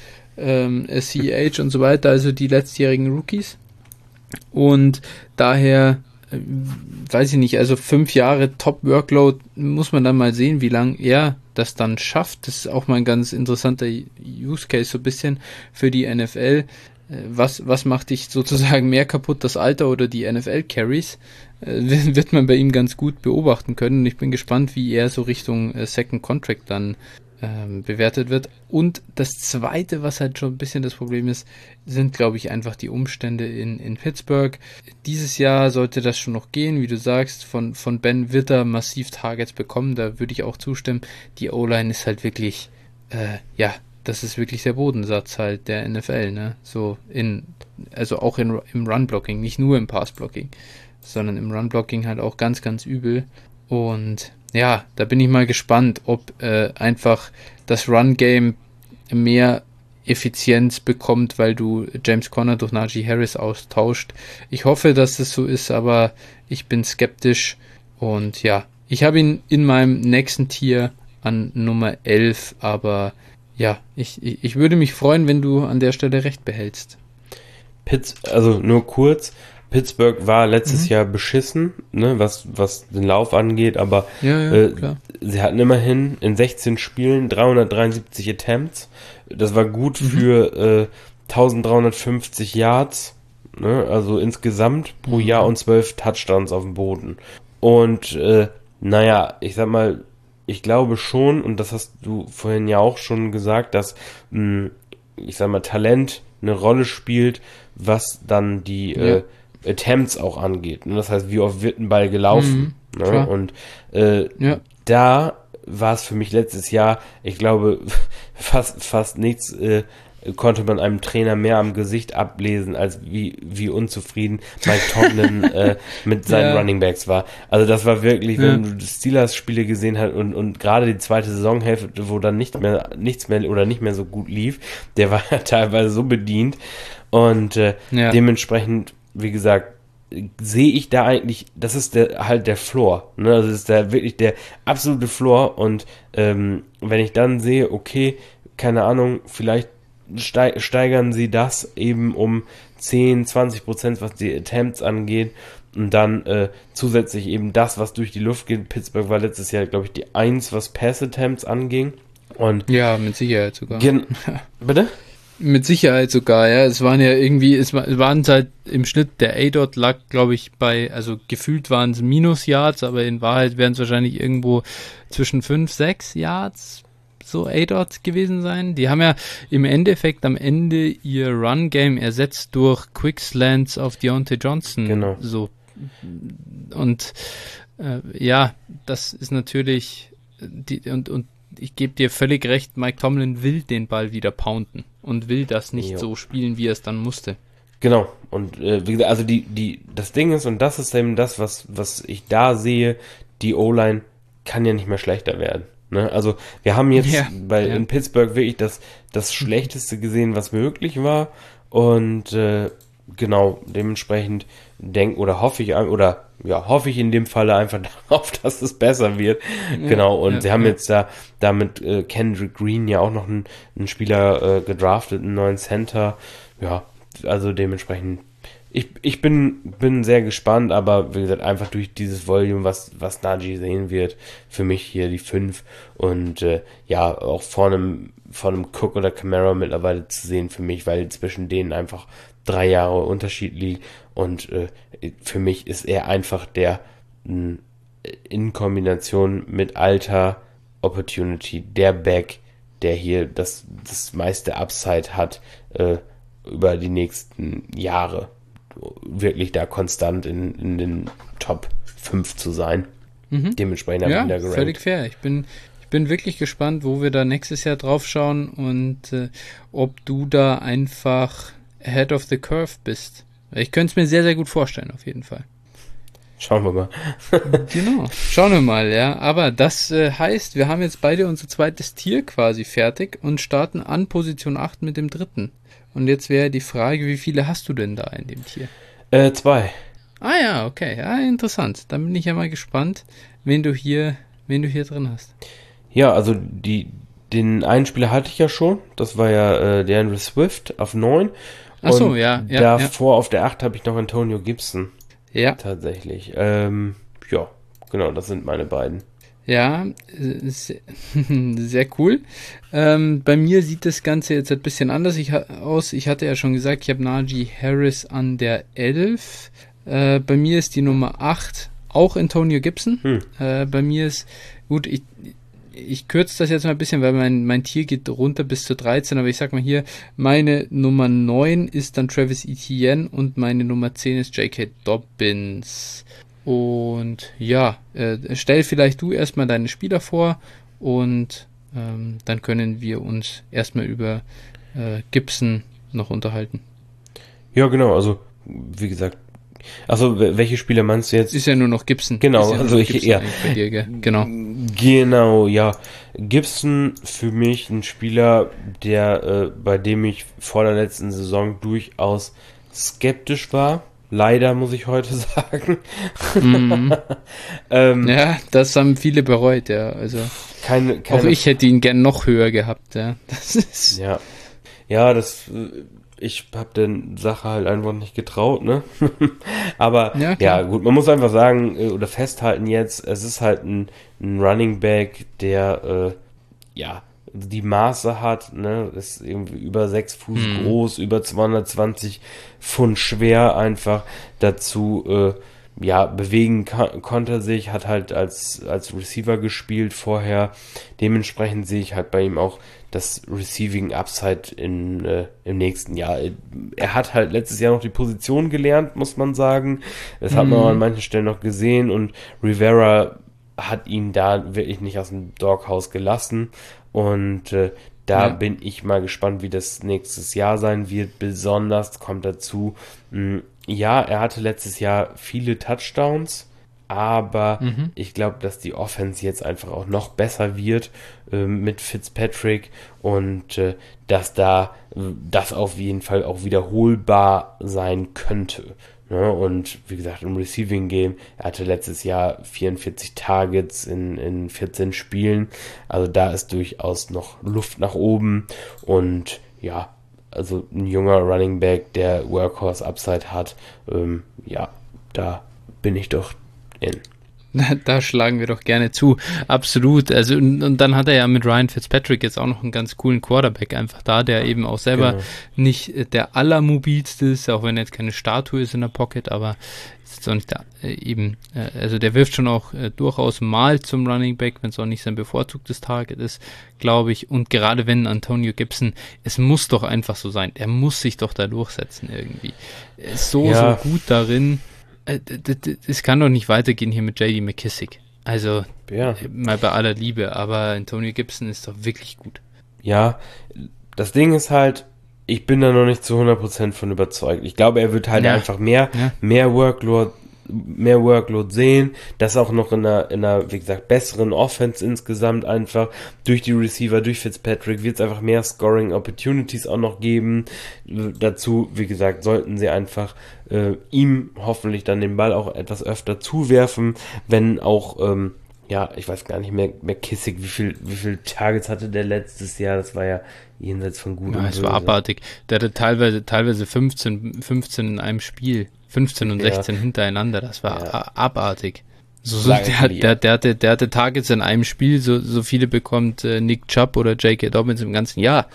CEH und so weiter, also die letztjährigen Rookies. Und daher, weiß ich nicht, also 5 Jahre Top-Workload, muss man dann mal sehen, wie lange er das dann schafft. Das ist auch mal ein ganz interessanter Use Case so ein bisschen für die NFL. Was macht dich sozusagen mehr kaputt, das Alter oder die NFL-Carries? Wird man bei ihm ganz gut beobachten können. Und ich bin gespannt, wie er so Richtung Second Contract dann bewertet wird. Und das Zweite, was halt schon ein bisschen das Problem ist, sind, glaube ich, einfach die Umstände in Pittsburgh. Dieses Jahr sollte das schon noch gehen, wie du sagst, von Ben wird er massiv Targets bekommen, da würde ich auch zustimmen. Die O-Line ist halt wirklich, das ist wirklich der Bodensatz halt der NFL, ne? So also auch im Run-Blocking, nicht nur im Pass-Blocking, sondern im Run-Blocking halt auch ganz, ganz übel. Und ja, da bin ich mal gespannt, ob einfach das Run-Game mehr Effizienz bekommt, weil du James Conner durch Najee Harris austauscht. Ich hoffe, dass das so ist, aber ich bin skeptisch. Und ja, ich habe ihn in meinem nächsten Tier an Nummer 11, aber ja, ich würde mich freuen, wenn du an der Stelle recht behältst. Also nur kurz, Pittsburgh war letztes Jahr beschissen, ne, was den Lauf angeht, aber klar. sie hatten immerhin in 16 Spielen 373 Attempts. Das war gut für 1350 Yards, ne, also insgesamt pro Jahr und 12 Touchdowns auf dem Boden. Und naja, ich sag mal, ich glaube schon, und das hast du vorhin ja auch schon gesagt, dass, ich sag mal, Talent eine Rolle spielt, was dann die Attempts auch angeht. Und das heißt, wie oft wird ein Ball gelaufen? Ne? Und da war es für mich letztes Jahr, ich glaube, fast nichts konnte man einem Trainer mehr am Gesicht ablesen, als wie unzufrieden Mike Tomlin mit seinen Running Backs war. Also das war wirklich, wenn du die Steelers-Spiele gesehen hast und gerade die zweite Saisonhälfte, wo dann nichts mehr oder nicht mehr so gut lief, der war ja teilweise so bedient. Und dementsprechend, wie gesagt, sehe ich da eigentlich, das ist der Floor, ne? Das ist wirklich der absolute Floor. Und wenn ich dann sehe, okay, keine Ahnung, vielleicht steigern sie das eben um 10-20%, was die Attempts angeht, und dann zusätzlich eben das, was durch die Luft geht. Pittsburgh war letztes Jahr, glaube ich, die 1, was Pass-Attempts anging. Und ja, mit Sicherheit sogar. Bitte? Mit Sicherheit sogar, ja. Es waren halt im Schnitt, der A-Dot lag, glaube ich, also gefühlt waren es Minus-Yards, aber in Wahrheit werden es wahrscheinlich irgendwo zwischen 5-6 Yards so A-Dot gewesen sein. Die haben ja im Endeffekt am Ende ihr Run-Game ersetzt durch Quick-Slants auf Deontay Johnson. Genau. So. Und das ist natürlich und ich gebe dir völlig recht, Mike Tomlin will den Ball wieder pounden und will das nicht so spielen, wie er es dann musste. Genau. Und wie gesagt, also das Ding ist, und das ist eben das, was ich da sehe, die O-Line kann ja nicht mehr schlechter werden. Ne? Also wir haben jetzt in Pittsburgh wirklich das Schlechteste gesehen, was möglich war. Und genau, dementsprechend hoffe ich in dem Falle einfach darauf, dass es besser wird. Genau, und sie haben jetzt da mit Kendrick Green ja auch noch einen Spieler gedraftet, einen neuen Center. Ja, also dementsprechend, ich bin sehr gespannt, aber wie gesagt, einfach durch dieses Volume, was Najee sehen wird, für mich hier die 5 und auch vor einem Cook oder Kamara mittlerweile zu sehen für mich, weil zwischen denen einfach 3 Jahre Unterschied liegt und für mich ist er einfach der in Kombination mit Alter, Opportunity, der Back, der hier das meiste Upside hat über die nächsten Jahre, wirklich da konstant in den Top 5 zu sein. Dementsprechend habe ich ihn da gerankt. Völlig fair. Ich bin wirklich gespannt, wo wir da nächstes Jahr drauf schauen und ob du da einfach ahead of the curve bist. Ich könnte es mir sehr, sehr gut vorstellen, auf jeden Fall. Schauen wir mal. Genau, schauen wir mal, ja. Aber das heißt, wir haben jetzt beide unser zweites Tier quasi fertig und starten an Position 8 mit dem dritten. Und jetzt wäre die Frage, wie viele hast du denn da in dem Tier? 2. Ah ja, okay, ja, interessant. Dann bin ich ja mal gespannt, wen du hier drin hast. Ja, also den einen Spieler hatte ich ja schon. Das war ja DeAndre Swift auf 9. Ach so, ja. Davor auf der 8 habe ich noch Antonio Gibson. Ja. Tatsächlich. Ja, genau, das sind meine beiden. Ja, sehr cool. Bei mir sieht das Ganze jetzt ein bisschen anders aus. Ich hatte ja schon gesagt, ich habe Najee Harris an der 11. Bei mir ist die Nummer 8 auch Antonio Gibson. Bei mir ist, gut, ich kürze das jetzt mal ein bisschen, weil mein Tier geht runter bis zu 13, aber ich sag mal hier, meine Nummer 9 ist dann Travis Etienne und meine Nummer 10 ist J.K. Dobbins. Und ja, stell vielleicht du erstmal deine Spieler vor und dann können wir uns erstmal über Gibson noch unterhalten. Ja, genau, also wie gesagt, also welche Spieler meinst du jetzt? Ist ja nur noch Gibson. Genau, ja also ja. Bei dir, gell? Genau. Genau, ja. Gibson für mich ein Spieler, der bei dem ich vor der letzten Saison durchaus skeptisch war. Leider, muss ich heute sagen. Ja, das haben viele bereut, ja. Also auch ich hätte ihn gern noch höher gehabt, ja. Das ist ja, ich habe der Sache halt einfach nicht getraut, ne? Aber ja, gut, man muss einfach sagen oder festhalten jetzt, es ist halt ein Running Back, der die Maße hat, ne? Ist irgendwie über 6 Fuß groß, über 220 Pfund schwer einfach. Dazu bewegen konnte er sich, hat halt als Receiver gespielt vorher. Dementsprechend sehe ich halt bei ihm auch das Receiving Upside im nächsten Jahr. Er hat halt letztes Jahr noch die Position gelernt, muss man sagen. Das hat man auch an manchen Stellen noch gesehen und Rivera hat ihn da wirklich nicht aus dem Doghouse gelassen und da bin ich mal gespannt, wie das nächstes Jahr sein wird. Besonders kommt dazu, er hatte letztes Jahr viele Touchdowns, aber ich glaube, dass die Offense jetzt einfach auch noch besser wird mit Fitzpatrick und dass das auf jeden Fall auch wiederholbar sein könnte. Ne? Und wie gesagt, im Receiving Game, er hatte letztes Jahr 44 Targets in 14 Spielen, also da ist durchaus noch Luft nach oben und ja, also ein junger Running Back, der Workhorse Upside hat, da bin ich doch in. Da schlagen wir doch gerne zu, absolut. Also und dann hat er ja mit Ryan Fitzpatrick jetzt auch noch einen ganz coolen Quarterback einfach da, der eben auch selber nicht der allermobilste ist, auch wenn er jetzt keine Statue ist in der Pocket, aber ist jetzt auch nicht da, also der wirft schon auch durchaus mal zum Running Back, wenn es auch nicht sein bevorzugtes Target ist, glaube ich. Und gerade wenn Antonio Gibson, es muss doch einfach so sein, der muss sich doch da durchsetzen irgendwie. Er ist so gut darin. Es kann doch nicht weitergehen hier mit J.D. McKissick. Also, mal bei aller Liebe, aber Antonio Gibson ist doch wirklich gut. Ja, das Ding ist halt, ich bin da noch nicht zu 100% von überzeugt. Ich glaube, er wird halt einfach mehr Workload sehen, das auch noch in einer, wie gesagt, besseren Offense insgesamt einfach. Durch die Receiver, durch Fitzpatrick wird es einfach mehr Scoring Opportunities auch noch geben. Dazu, wie gesagt, sollten sie einfach ihm hoffentlich dann den Ball auch etwas öfter zuwerfen, wenn auch, ich weiß gar nicht mehr, McKissick, wie viel Targets hatte der letztes Jahr, das war ja jenseits von gut und böse. Es war abartig. Der hatte teilweise 15 in einem Spiel. 15 und 16 hintereinander, das war abartig. Der hatte Targets in einem Spiel, so viele bekommt Nick Chubb oder J.K. Dobbins im ganzen Jahr.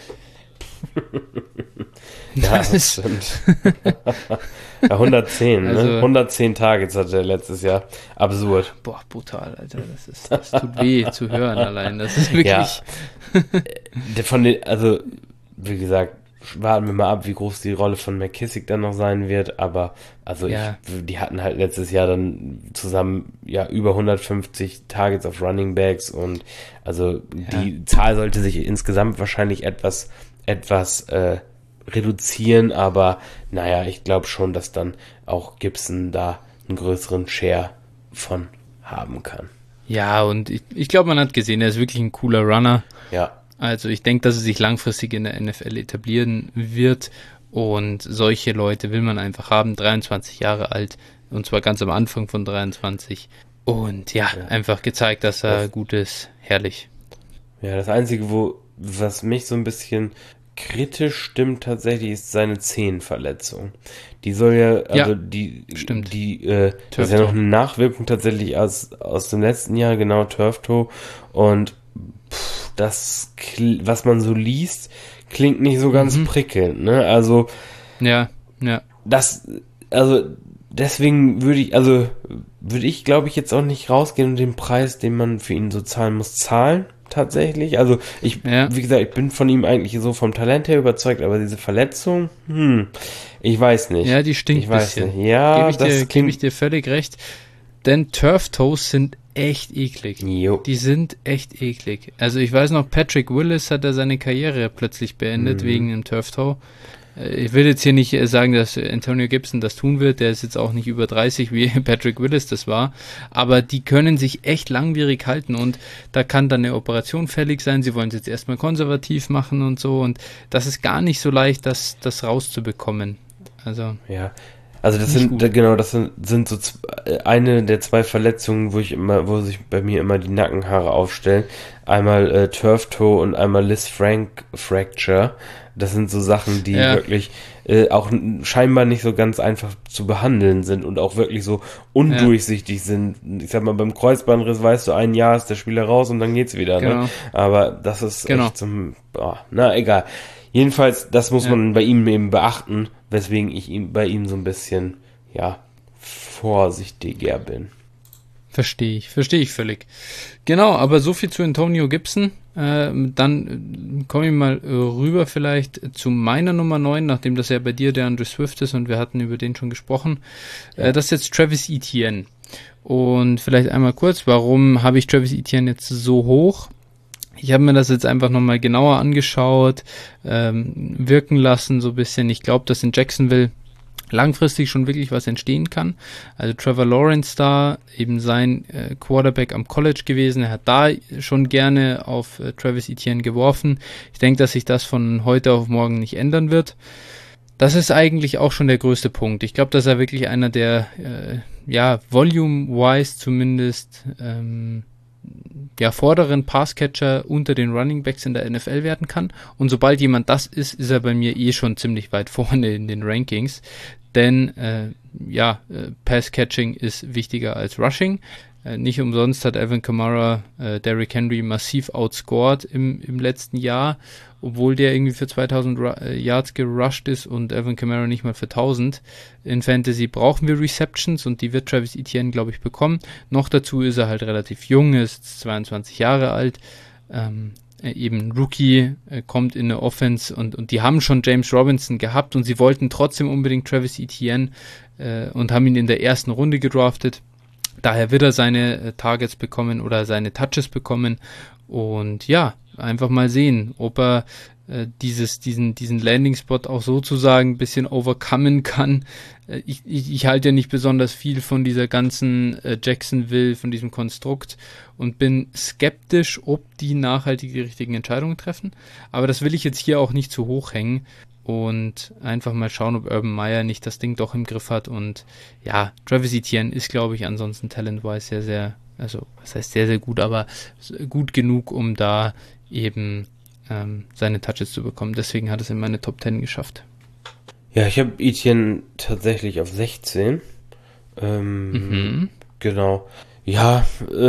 Das stimmt. 110, also, ne? 110 Targets hatte er letztes Jahr. Absurd. Boah, brutal, Alter. Das tut weh zu hören allein. Das ist wirklich... Also, wie gesagt, warten wir mal ab, wie groß die Rolle von McKissick dann noch sein wird, aber die hatten halt letztes Jahr dann zusammen über 150 Targets auf Running Backs und also die Zahl sollte sich insgesamt wahrscheinlich etwas reduzieren, aber ich glaube schon, dass dann auch Gibson da einen größeren Share von haben kann. Ja, und ich glaube, man hat gesehen, er ist wirklich ein cooler Runner. Ja. Also ich denke, dass er sich langfristig in der NFL etablieren wird und solche Leute will man einfach haben, 23 Jahre alt und zwar ganz am Anfang von 23 und einfach gezeigt, dass er gut ist, herrlich. Ja, das Einzige, was mich so ein bisschen kritisch stimmt tatsächlich, ist seine Zehenverletzung. Die soll stimmt. Das ist ja noch eine Nachwirkung tatsächlich aus dem letzten Jahr, genau, Turf Toe und das, was man so liest, klingt nicht so ganz prickelnd, ne? Also, deswegen würde ich, glaube ich, jetzt auch nicht rausgehen und den Preis, den man für ihn so zahlen muss, zahlen, tatsächlich. Also, wie gesagt, ich bin von ihm eigentlich so vom Talent her überzeugt, aber diese Verletzung, ich weiß nicht. Ja, die stinkt ein bisschen. Ja, gebe ich dir völlig recht. Denn Turf Toes sind echt eklig. Jo. Die sind echt eklig. Also ich weiß noch, Patrick Willis hat da seine Karriere plötzlich beendet wegen einem Turf Toe. Ich will jetzt hier nicht sagen, dass Antonio Gibson das tun wird. Der ist jetzt auch nicht über 30, wie Patrick Willis das war. Aber die können sich echt langwierig halten und da kann dann eine Operation fällig sein. Sie wollen es jetzt erstmal konservativ machen und so. Und das ist gar nicht so leicht, das rauszubekommen. Also Ja. Also das sind so eine der zwei Verletzungen, wo sich bei mir immer die Nackenhaare aufstellen. Einmal Turf Toe und einmal Liz Frank Fracture. Das sind so Sachen, die wirklich auch scheinbar nicht so ganz einfach zu behandeln sind und auch wirklich so undurchsichtig sind. Ich sag mal, beim Kreuzbandriss weißt du, ein Jahr ist der Spieler raus und dann geht's wieder. Genau. Ne? Aber das ist echt na egal. Jedenfalls, das muss man bei ihm eben beachten, weswegen ich bei ihm so ein bisschen, vorsichtiger bin. Verstehe ich völlig. Genau, aber so viel zu Antonio Gibson. Dann komme ich mal rüber vielleicht zu meiner Nummer 9, nachdem das ja bei dir der Andrew Swift ist und wir hatten über den schon gesprochen. Das ist jetzt Travis Etienne. Und vielleicht einmal kurz, warum habe ich Travis Etienne jetzt so hoch? Ich habe mir das jetzt einfach nochmal genauer angeschaut, wirken lassen so ein bisschen. Ich glaube, dass in Jacksonville langfristig schon wirklich was entstehen kann. Also Trevor Lawrence da, eben sein Quarterback am College gewesen. Er hat da schon gerne auf Travis Etienne geworfen. Ich denke, dass sich das von heute auf morgen nicht ändern wird. Das ist eigentlich auch schon der größte Punkt. Ich glaube, dass er wirklich einer der, volume-wise zumindest, vorderen Passcatcher unter den Runningbacks in der NFL werden kann. Und sobald jemand das ist er bei mir schon ziemlich weit vorne in den Rankings. Denn Pass-Catching ist wichtiger als Rushing. Nicht umsonst hat Alvin Kamara Derrick Henry massiv outscored im letzten Jahr, obwohl der irgendwie für 2000 Yards gerusht ist und Alvin Kamara nicht mal für 1000. In Fantasy brauchen wir Receptions und die wird Travis Etienne, glaube ich, bekommen. Noch dazu ist er halt relativ jung, ist 22 Jahre alt, eben Rookie, kommt in eine Offense und die haben schon James Robinson gehabt und sie wollten trotzdem unbedingt Travis Etienne und haben ihn in der ersten Runde gedraftet. Daher wird er seine Targets bekommen oder seine Touches bekommen und einfach mal sehen, ob er diesen Landing-Spot auch sozusagen ein bisschen overcomen kann. Ich halte ja nicht besonders viel von dieser ganzen Jacksonville, von diesem Konstrukt und bin skeptisch, ob die nachhaltig die richtigen Entscheidungen treffen. Aber das will ich jetzt hier auch nicht zu hoch hängen und einfach mal schauen, ob Urban Meyer nicht das Ding doch im Griff hat. Und Travis Etienne ist, glaube ich, ansonsten talent-wise sehr, sehr, also was heißt sehr, sehr gut, aber gut genug, um da eben seine Touches zu bekommen. Deswegen hat es in meine Top 10 geschafft. Ja, ich habe Etienne tatsächlich auf 16. Genau. Ja,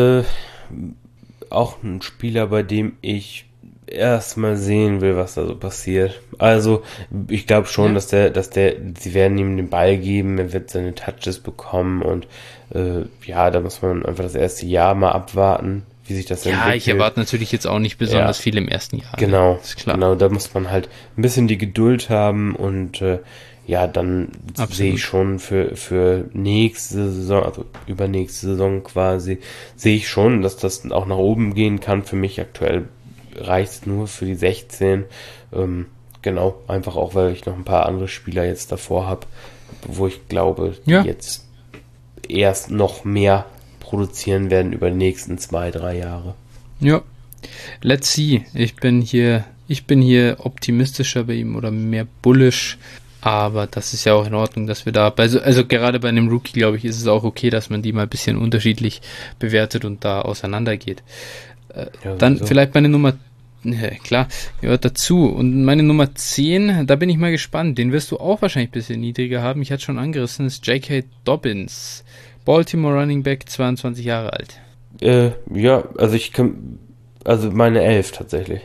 auch ein Spieler, bei dem ich erstmal sehen will, was da so passiert. Also, ich glaube schon, dass sie werden ihm den Ball geben, er wird seine Touches bekommen und da muss man einfach das erste Jahr mal abwarten, wie sich das entwickelt. Ja, ich erwarte natürlich jetzt auch nicht besonders viel im ersten Jahr. Genau, ist klar. Genau, da muss man halt ein bisschen die Geduld haben und dann sehe ich schon für nächste Saison, also übernächste Saison quasi, sehe ich schon, dass das auch nach oben gehen kann. Für mich aktuell reicht nur für die 16. Genau, einfach auch, weil ich noch ein paar andere Spieler jetzt davor habe, wo ich glaube, die jetzt erst noch mehr produzieren werden über die nächsten 2-3 Jahre. Ja, let's see. Ich bin hier optimistischer bei ihm oder mehr bullish, aber das ist ja auch in Ordnung, dass wir da, also gerade bei einem Rookie, glaube ich, ist es auch okay, dass man die mal ein bisschen unterschiedlich bewertet und da auseinandergeht. Dann vielleicht meine Nummer, klar, gehört dazu. Und meine Nummer 10, da bin ich mal gespannt. Den wirst du auch wahrscheinlich ein bisschen niedriger haben. Ich hatte schon angerissen, ist J.K. Dobbins. Baltimore Running Back, 22 Jahre alt. Also meine 11 tatsächlich.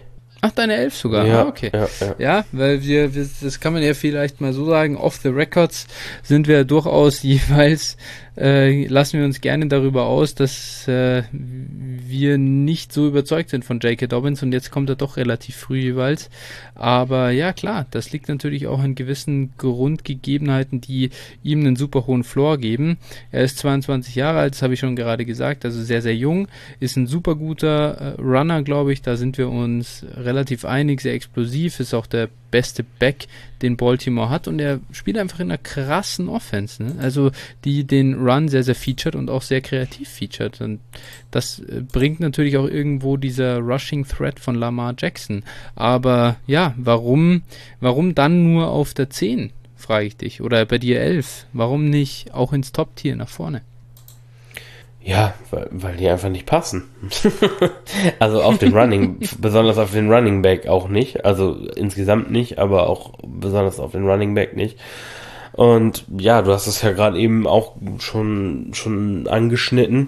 Ach, deine 11 sogar. Ja, Okay. ja. Ja, weil das kann man ja vielleicht mal so sagen, off the records sind wir durchaus jeweils, lassen wir uns gerne darüber aus, dass wir nicht so überzeugt sind von J.K. Dobbins und jetzt kommt er doch relativ früh jeweils. Aber ja, klar, das liegt natürlich auch an gewissen Grundgegebenheiten, die ihm einen super hohen Floor geben. Er ist 22 Jahre alt, das habe ich schon gerade gesagt, also sehr, sehr jung, ist ein super guter Runner, glaube ich, da sind wir uns relativ einig, sehr explosiv, ist auch der beste Back, den Baltimore hat und er spielt einfach in einer krassen Offense, ne? Also die den Run sehr, sehr featured und auch sehr kreativ featured und das bringt natürlich auch irgendwo dieser Rushing Threat von Lamar Jackson, aber ja, warum dann nur auf der 10, frage ich dich, oder bei dir 11, warum nicht auch ins Top-Tier nach vorne? Ja, weil die einfach nicht passen. Also auf den besonders auf den Running Back auch nicht. Also insgesamt nicht, aber auch besonders auf den Running Back nicht. Und ja, du hast es ja gerade eben auch schon angeschnitten.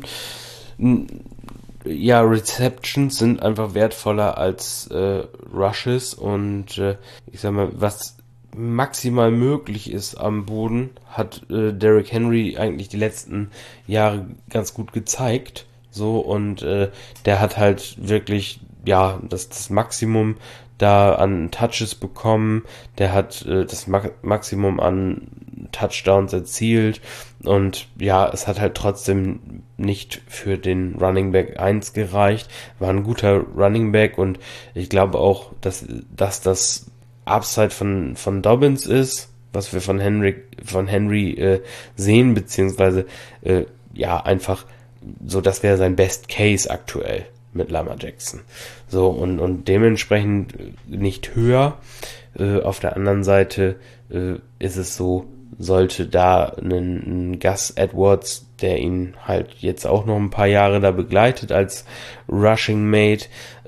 Ja, Receptions sind einfach wertvoller als Rushes und ich sag mal, was maximal möglich ist am Boden, hat Derrick Henry eigentlich die letzten Jahre ganz gut gezeigt. So, und der hat halt wirklich, ja, das Maximum da an Touches bekommen, der hat das Maximum an Touchdowns erzielt und ja, es hat halt trotzdem nicht für den Running Back 1 gereicht, war ein guter Running Back und ich glaube auch, dass das Upside von Dobbins ist, was wir von Henry sehen, beziehungsweise ja, einfach so, das wäre sein Best Case aktuell mit Lamar Jackson. So, und dementsprechend nicht höher. Auf der anderen Seite ist es so, sollte da ein Gus Edwards, der ihn halt jetzt auch noch ein paar Jahre da begleitet als Rushing Mate,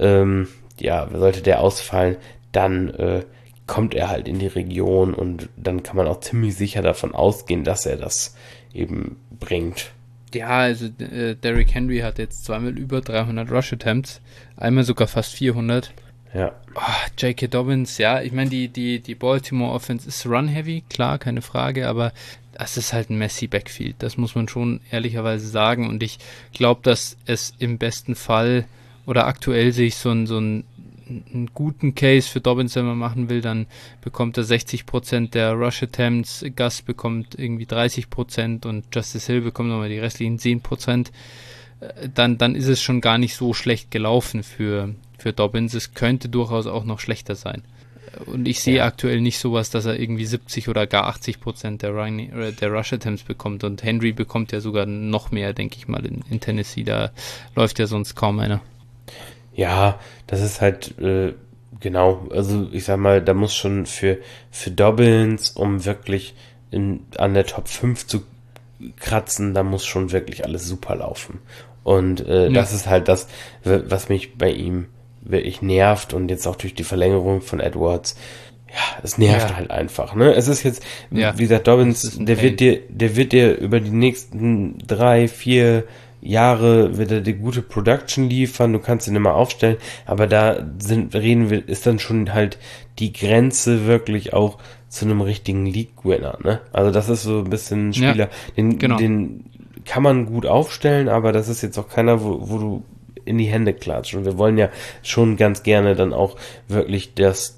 ja, sollte der ausfallen, dann kommt er halt in die Region und dann kann man auch ziemlich sicher davon ausgehen, dass er das eben bringt. Ja, also Derrick Henry hat jetzt zweimal über 300 Rush Attempts, einmal sogar fast 400. Ja. J.K. Dobbins, ja, ich meine, die Baltimore Offense ist run-heavy, klar, keine Frage, aber das ist halt ein messy Backfield, das muss man schon ehrlicherweise sagen und ich glaube, dass es im besten Fall oder aktuell sehe ich so einen guten Case für Dobbins, wenn man machen will, dann bekommt er 60% der Rush Attempts, Gus bekommt irgendwie 30% und Justice Hill bekommt nochmal die restlichen 10%. Dann ist es schon gar nicht so schlecht gelaufen für Dobbins. Es könnte durchaus auch noch schlechter sein. Und ich sehe aktuell nicht sowas, dass er irgendwie 70 oder gar 80% der Rush Attempts bekommt und Henry bekommt ja sogar noch mehr, denke ich mal, in Tennessee. Da läuft ja sonst kaum einer. Ja, das ist halt, genau, also ich sag mal, da muss schon für Dobbins, um wirklich an der Top 5 zu kratzen, da muss schon wirklich alles super laufen. Und das ist halt das, was mich bei ihm wirklich nervt und jetzt auch durch die Verlängerung von Edwards, ja, es nervt halt einfach, ne? Es ist jetzt, wie gesagt, Dobbins, der wird dir über die nächsten 3-4 Jahre wird er die gute Production liefern, du kannst ihn immer aufstellen, aber da ist dann schon halt die Grenze wirklich auch zu einem richtigen League-Winner, ne? Also das ist so ein bisschen ein Spieler, den kann man gut aufstellen, aber das ist jetzt auch keiner, wo du in die Hände klatscht. Und wir wollen ja schon ganz gerne dann auch wirklich das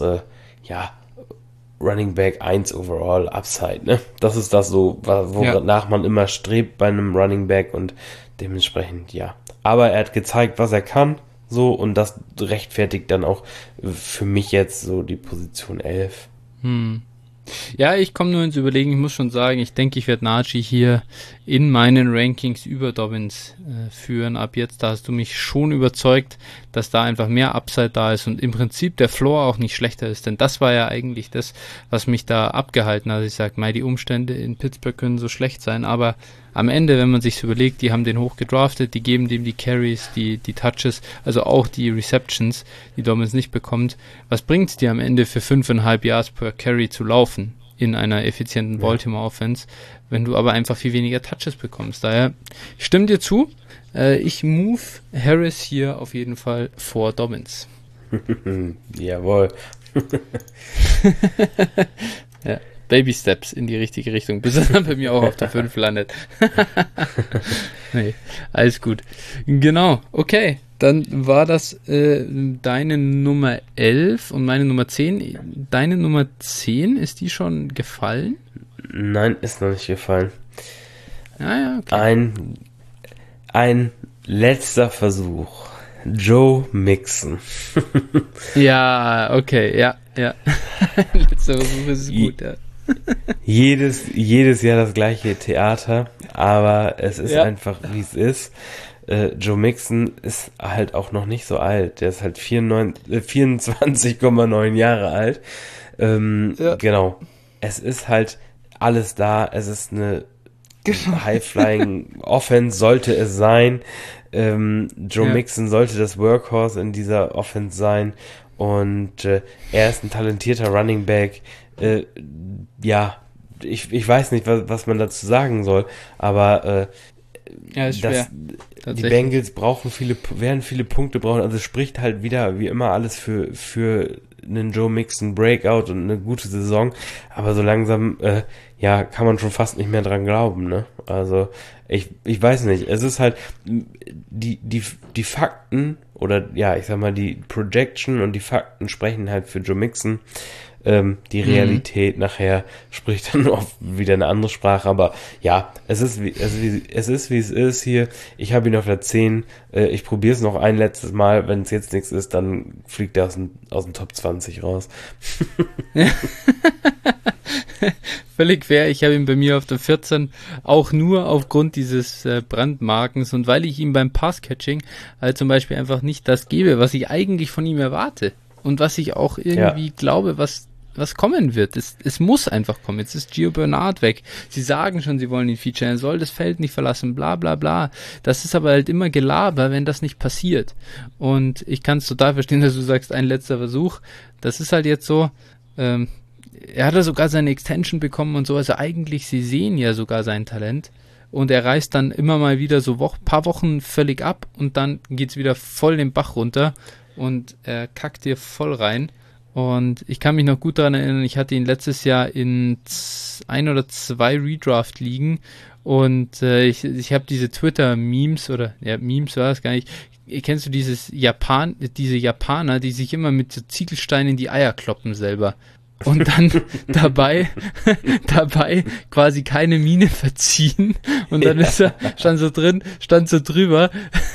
Running Back 1 overall Upside, ne? Das ist das so, wonach man immer strebt bei einem Running Back und dementsprechend, ja. Aber er hat gezeigt, was er kann, so, und das rechtfertigt dann auch für mich jetzt so die Position 11. Ja, ich komme nur ins Überlegen, ich muss schon sagen, ich denke, ich werde Najee hier in meinen Rankings über Dobbins führen. Ab jetzt, da hast du mich schon überzeugt, dass da einfach mehr Upside da ist und im Prinzip der Floor auch nicht schlechter ist, denn das war ja eigentlich das, was mich da abgehalten hat. Ich sage, die Umstände in Pittsburgh können so schlecht sein, aber am Ende, wenn man sich überlegt, die haben den hoch gedraftet, die geben dem die Carries, die Touches, also auch die Receptions, die Dobbins nicht bekommt. Was bringt es dir am Ende für 5,5 Yards per Carry zu laufen in einer effizienten Baltimore Offense, wenn du aber einfach viel weniger Touches bekommst? Daher, ich stimme dir zu, ich move Harris hier auf jeden Fall vor Dobbins. Jawohl. Ja, Baby Steps in die richtige Richtung, bis er dann bei mir auch auf der 5 landet. Nee, alles gut. Genau, okay. Dann war das deine Nummer 11 und meine Nummer 10. Deine Nummer 10, ist die schon gefallen? Nein, ist noch nicht gefallen. Ah ja, okay. Ein letzter Versuch. Joe Mixon. Ja, okay, ja. Letzter Versuch ist gut, ja. Jedes Jahr das gleiche Theater, aber es ist einfach, wie es ist. Joe Mixon ist halt auch noch nicht so alt. Der ist halt 24,9 Jahre alt. Genau. Es ist halt alles da. Es ist eine High-Flying Offense, sollte es sein. Joe Mixon sollte das Workhorse in dieser Offense sein. Und er ist ein talentierter Running Back. Ich weiß nicht, was man dazu sagen soll, aber ist schwer. Die Bengals werden viele Punkte brauchen, also es spricht halt wieder, wie immer, alles für einen Joe Mixon Breakout und eine gute Saison, aber so langsam, kann man schon fast nicht mehr dran glauben, ne? Also, ich weiß nicht, es ist halt, die Fakten, oder ich sag mal, die Projection und die Fakten sprechen halt für Joe Mixon. Die Realität nachher spricht dann auch wieder eine andere Sprache, aber ja, es ist wie es ist hier. Ich habe ihn auf der 10, ich probiere es noch ein letztes Mal, wenn es jetzt nichts ist, dann fliegt er aus dem Top 20 raus. Völlig fair, ich habe ihn bei mir auf der 14 auch nur aufgrund dieses Brandmarkens und weil ich ihm beim Passcatching halt zum Beispiel einfach nicht das gebe, was ich eigentlich von ihm erwarte und was ich auch irgendwie glaube, was kommen wird. Es muss einfach kommen. Jetzt ist Gio Bernard weg. Sie sagen schon, sie wollen ihn featuren. Er soll das Feld nicht verlassen, bla bla bla. Das ist aber halt immer Gelaber, wenn das nicht passiert. Und ich kann es total verstehen, dass du sagst, ein letzter Versuch. Das ist halt jetzt so, er hat ja sogar seine Extension bekommen und so. Also eigentlich, sie sehen ja sogar sein Talent. Und er reißt dann immer mal wieder so paar Wochen völlig ab und dann geht's wieder voll den Bach runter und er kackt dir voll rein. Und ich kann mich noch gut daran erinnern, ich hatte ihn letztes Jahr in 1 oder 2 Redraft-Ligen und ich habe diese Twitter-Memes Memes war es gar nicht. Kennst du diese Japaner, die sich immer mit so Ziegelsteinen in die Eier kloppen selber? Und dann dabei quasi keine Miene verziehen. Und dann stand so drüber,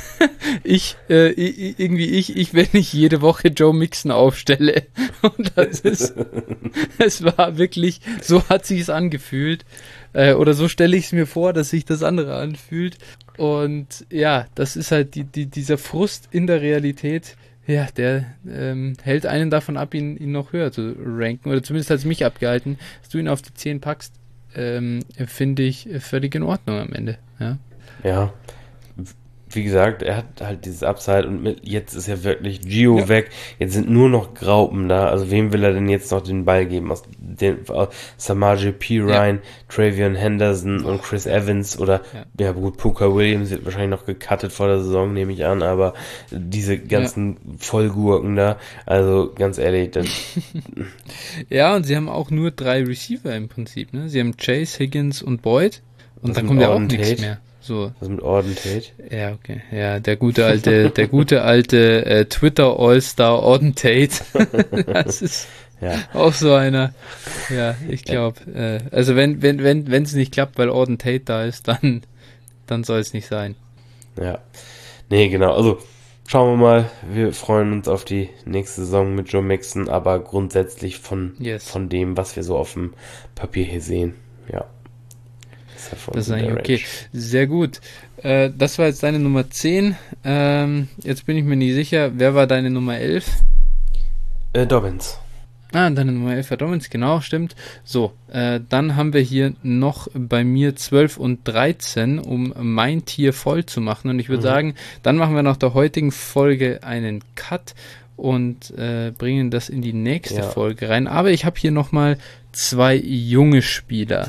wenn ich jede Woche Joe Mixon aufstelle. Und es war wirklich, so hat sich's angefühlt. Oder so stelle ich es mir vor, dass sich das andere anfühlt. Und ja, das ist halt dieser Frust in der Realität. Ja, der hält einen davon ab, ihn noch höher zu ranken. Oder zumindest hat es mich abgehalten. Dass du ihn auf die 10 packst, finde ich völlig in Ordnung am Ende. Ja. Wie gesagt, er hat halt dieses Upside und jetzt ist ja wirklich Gio weg. Jetzt sind nur noch Graupen da. Also wem will er denn jetzt noch den Ball geben? Aus Samaje Perine, Travion Henderson und Chris Evans oder gut, Puka Williams wird wahrscheinlich noch gecuttet vor der Saison, nehme ich an, aber diese ganzen Vollgurken da, also ganz ehrlich, dann ja, und sie haben auch nur 3 Receiver im Prinzip, ne? Sie haben Chase, Higgins und Boyd und dann kommt ja auch nichts mehr. So. Was mit Auden Tate? Ja, okay. Ja, der gute alte Twitter All-Star Auden Tate. Das ist auch so einer. Ja, ich glaube, also wenn es nicht klappt, weil Auden Tate da ist, dann soll es nicht sein. Ja. Nee, genau. Also schauen wir mal. Wir freuen uns auf die nächste Saison mit Joe Mixon, aber grundsätzlich von dem, was wir so auf dem Papier hier sehen. Ja. Das ist eigentlich okay. Sehr gut. Das war jetzt deine Nummer 10. Jetzt bin ich mir nicht sicher. Wer war deine Nummer 11? Dobbins. Deine Nummer 11 war Dobbins, genau, stimmt. So, dann haben wir hier noch bei mir 12 und 13, um mein Tier voll zu machen. Und ich würde sagen, dann machen wir nach der heutigen Folge einen Cut und bringen das in die nächste Folge rein. Aber ich habe hier nochmal 2 junge Spieler,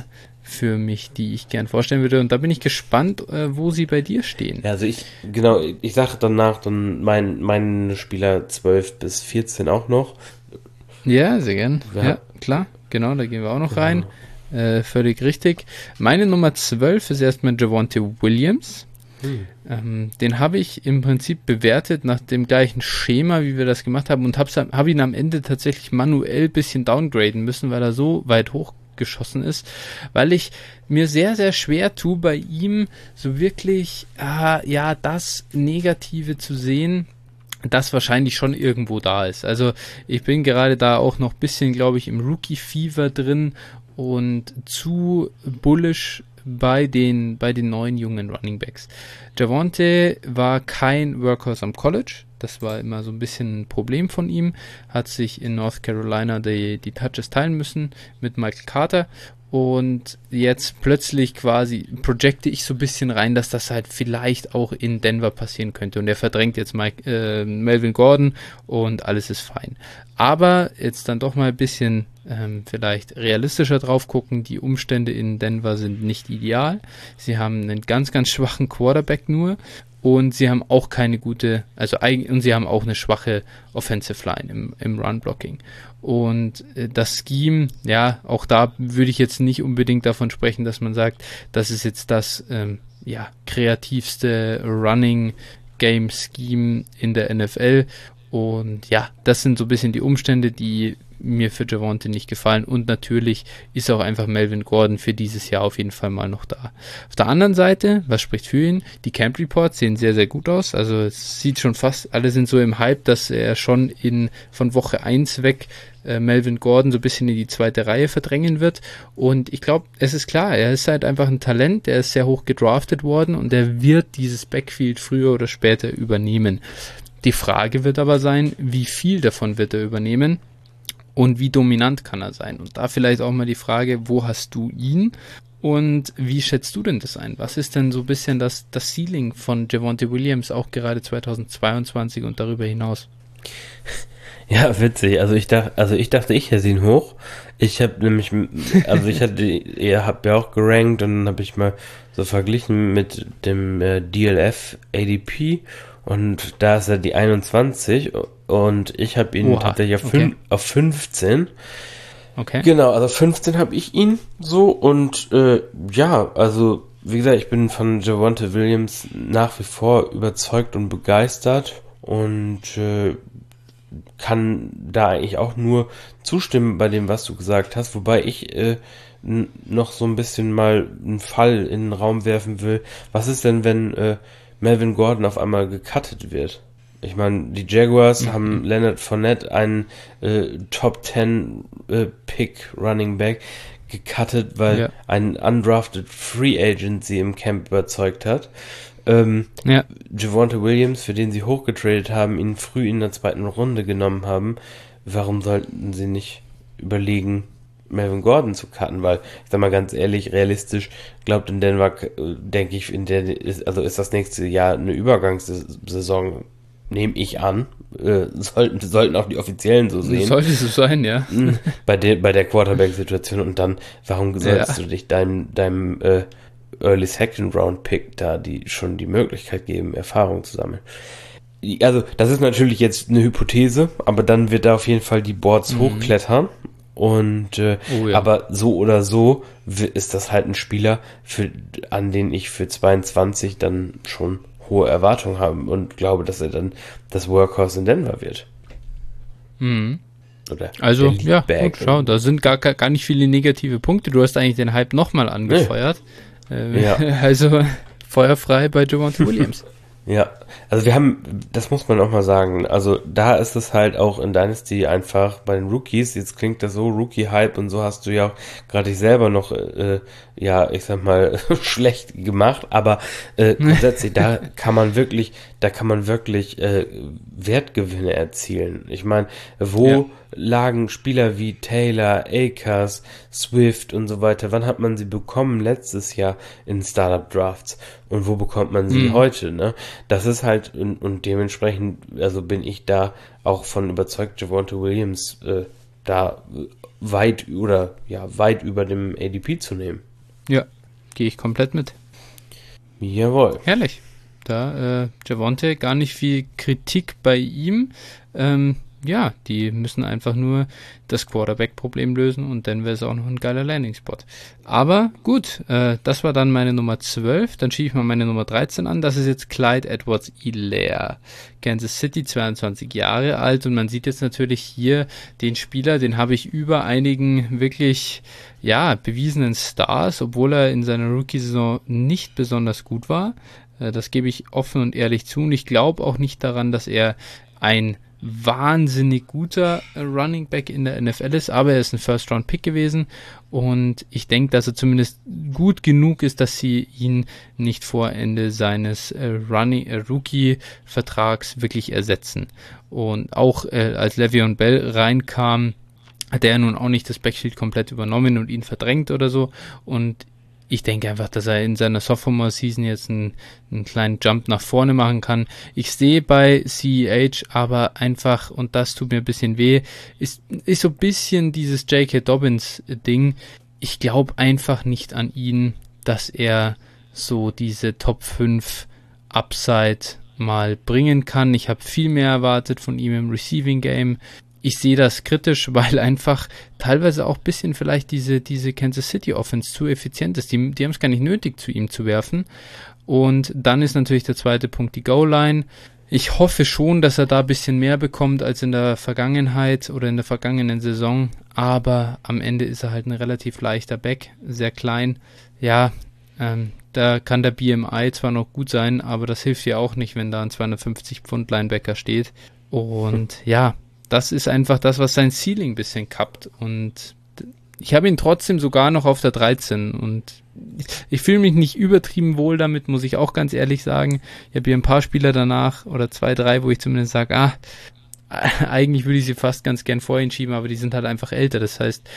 für mich, die ich gern vorstellen würde. Und da bin ich gespannt, wo sie bei dir stehen. Ja, also ich sage danach dann meine Spieler 12 bis 14 auch noch. Ja, sehr gern. Ja, klar. Genau, da gehen wir auch noch rein. Völlig richtig. Meine Nummer 12 ist erstmal Javonte Williams. Den habe ich im Prinzip bewertet nach dem gleichen Schema, wie wir das gemacht haben, und habe ihn am Ende tatsächlich manuell ein bisschen downgraden müssen, weil er so weit hochgeschossen ist, weil ich mir sehr, sehr schwer tue, bei ihm so wirklich das Negative zu sehen, das wahrscheinlich schon irgendwo da ist. Also ich bin gerade da auch noch ein bisschen, glaube ich, im Rookie-Fever drin und zu bullish bei den neuen jungen Running Backs. Javonte war kein Workhorse am College. Das war immer so ein bisschen ein Problem von ihm. Hat sich in North Carolina die Touches teilen müssen mit Michael Carter. Und jetzt plötzlich quasi projecte ich so ein bisschen rein, dass das halt vielleicht auch in Denver passieren könnte. Und er verdrängt jetzt Melvin Gordon und alles ist fein. Aber jetzt dann doch mal ein bisschen vielleicht realistischer drauf gucken. Die Umstände in Denver sind nicht ideal. Sie haben einen ganz, ganz schwachen Quarterback nur. Und sie haben auch keine gute, und sie haben auch eine schwache Offensive Line im Run-Blocking. Und das Scheme, ja, auch da würde ich jetzt nicht unbedingt davon sprechen, dass man sagt, das ist jetzt das kreativste Running-Game-Scheme in der NFL. Und ja, das sind so ein bisschen die Umstände, die mir für Javonte nicht gefallen. Und natürlich ist auch einfach Melvin Gordon für dieses Jahr auf jeden Fall mal noch da. Auf der anderen Seite, was spricht für ihn? Die Camp Reports sehen sehr, sehr gut aus. Also es sieht schon fast, alle sind so im Hype, dass er schon von Woche 1 weg Melvin Gordon so ein bisschen in die zweite Reihe verdrängen wird. Und ich glaube, es ist klar, er ist halt einfach ein Talent, er ist sehr hoch gedraftet worden und er wird dieses Backfield früher oder später übernehmen. Die Frage wird aber sein, wie viel davon wird er übernehmen? Und wie dominant kann er sein? Und da vielleicht auch mal die Frage, wo hast du ihn? Und wie schätzt du denn das ein? Was ist denn so ein bisschen das Ceiling von Javonte Williams, auch gerade 2022 und darüber hinaus? Ja, witzig. Ich dachte, ich hätte ihn hoch. Ich habe nämlich, ihr habt ja auch gerankt und dann habe ich mal so verglichen mit dem DLF ADP und da ist er die 21 und ich habe ihn tatsächlich auf 15. Okay. Genau, also 15 habe ich ihn so und wie gesagt, ich bin von Javonte Williams nach wie vor überzeugt und begeistert und kann da eigentlich auch nur zustimmen bei dem, was du gesagt hast, wobei ich noch so ein bisschen mal einen Fall in den Raum werfen will. Was ist denn, wenn Melvin Gordon auf einmal gecuttet wird? Ich meine, die Jaguars haben Leonard Fournette, einen Top 10 Pick Running Back, gecuttet, weil ein undrafted Free Agent sie im Camp überzeugt hat. Javonte Williams, für den sie hochgetradet haben, ihn früh in der zweiten Runde genommen haben, warum sollten sie nicht überlegen, Melvin Gordon zu cutten? Weil, ich sag mal ganz ehrlich, realistisch, glaubt in Denver, denke ich, ist das nächste Jahr eine Übergangssaison, nehme ich an. Sollten auch die Offiziellen so sehen. Sollte so sein, ja. Bei der Quarterback-Situation und dann, warum sollst du dich deinem Early Second Round Pick da schon die Möglichkeit geben, Erfahrung zu sammeln. Also, das ist natürlich jetzt eine Hypothese, aber dann wird da auf jeden Fall die Boards hochklettern und aber so oder so ist das halt ein Spieler, an den ich für 22 dann schon hohe Erwartungen habe und glaube, dass er dann das Workhorse in Denver wird. Oder also, ja, gut, schau, da sind gar nicht viele negative Punkte. Du hast eigentlich den Hype nochmal angefeuert. Also feuerfrei bei Javonte Williams. Ja, also das muss man auch mal sagen, also da ist es halt auch in Dynasty einfach bei den Rookies, jetzt klingt das so, Rookie-Hype und so hast du ja auch gerade dich selber noch, ich sag mal, schlecht gemacht, aber grundsätzlich, da kann man wirklich Wertgewinne erzielen. Ich meine, wo lagen Spieler wie Taylor, Akers, Swift und so weiter, wann hat man sie bekommen letztes Jahr in Startup-Drafts und wo bekommt man sie heute, ne? Das ist halt, und dementsprechend, also bin ich da auch von überzeugt, Javonte Williams da weit über dem ADP zu nehmen. Ja, gehe ich komplett mit. Jawohl. Herrlich. Da, Javonte, gar nicht viel Kritik bei ihm. Ja, die müssen einfach nur das Quarterback-Problem lösen und dann wäre es auch noch ein geiler Landing-Spot. Aber gut, das war dann meine Nummer 12. Dann schiebe ich mal meine Nummer 13 an. Das ist jetzt Clyde Edwards-Helaire. Kansas City, 22 Jahre alt. Und man sieht jetzt natürlich hier den Spieler, den habe ich über einigen wirklich, ja, bewiesenen Stars, obwohl er in seiner Rookie-Saison nicht besonders gut war. Das gebe ich offen und ehrlich zu. Und ich glaube auch nicht daran, dass er ein wahnsinnig guter Running Back in der NFL ist, aber er ist ein First-Round-Pick gewesen und ich denke, dass er zumindest gut genug ist, dass sie ihn nicht vor Ende seines Rookie-Vertrags wirklich ersetzen. Und auch als Le'Veon Bell reinkam, hat er nun auch nicht das Backfield komplett übernommen und ihn verdrängt oder so, und ich denke einfach, dass er in seiner Sophomore-Season jetzt einen kleinen Jump nach vorne machen kann. Ich sehe bei CEH aber einfach, und das tut mir ein bisschen weh, ist so ein bisschen dieses J.K. Dobbins-Ding. Ich glaube einfach nicht an ihn, dass er so diese Top 5 Upside mal bringen kann. Ich habe viel mehr erwartet von ihm im Receiving Game. Ich sehe das kritisch, weil einfach teilweise auch ein bisschen vielleicht diese Kansas City Offense zu effizient ist. Die haben es gar nicht nötig, zu ihm zu werfen. Und dann ist natürlich der zweite Punkt die Goal-Line. Ich hoffe schon, dass er da ein bisschen mehr bekommt als in der Vergangenheit oder in der vergangenen Saison. Aber am Ende ist er halt ein relativ leichter Back, sehr klein. Ja, da kann der BMI zwar noch gut sein, aber das hilft ja auch nicht, wenn da ein 250 Pfund Linebacker steht. Und ja, das ist einfach das, was sein Ceiling ein bisschen kappt. Und ich habe ihn trotzdem sogar noch auf der 13. Und ich fühle mich nicht übertrieben wohl damit, muss ich auch ganz ehrlich sagen. Ich habe hier ein paar Spieler danach, oder 2, 3, wo ich zumindest sage, eigentlich würde ich sie fast ganz gern vor ihn schieben, aber die sind halt einfach älter. Das heißt,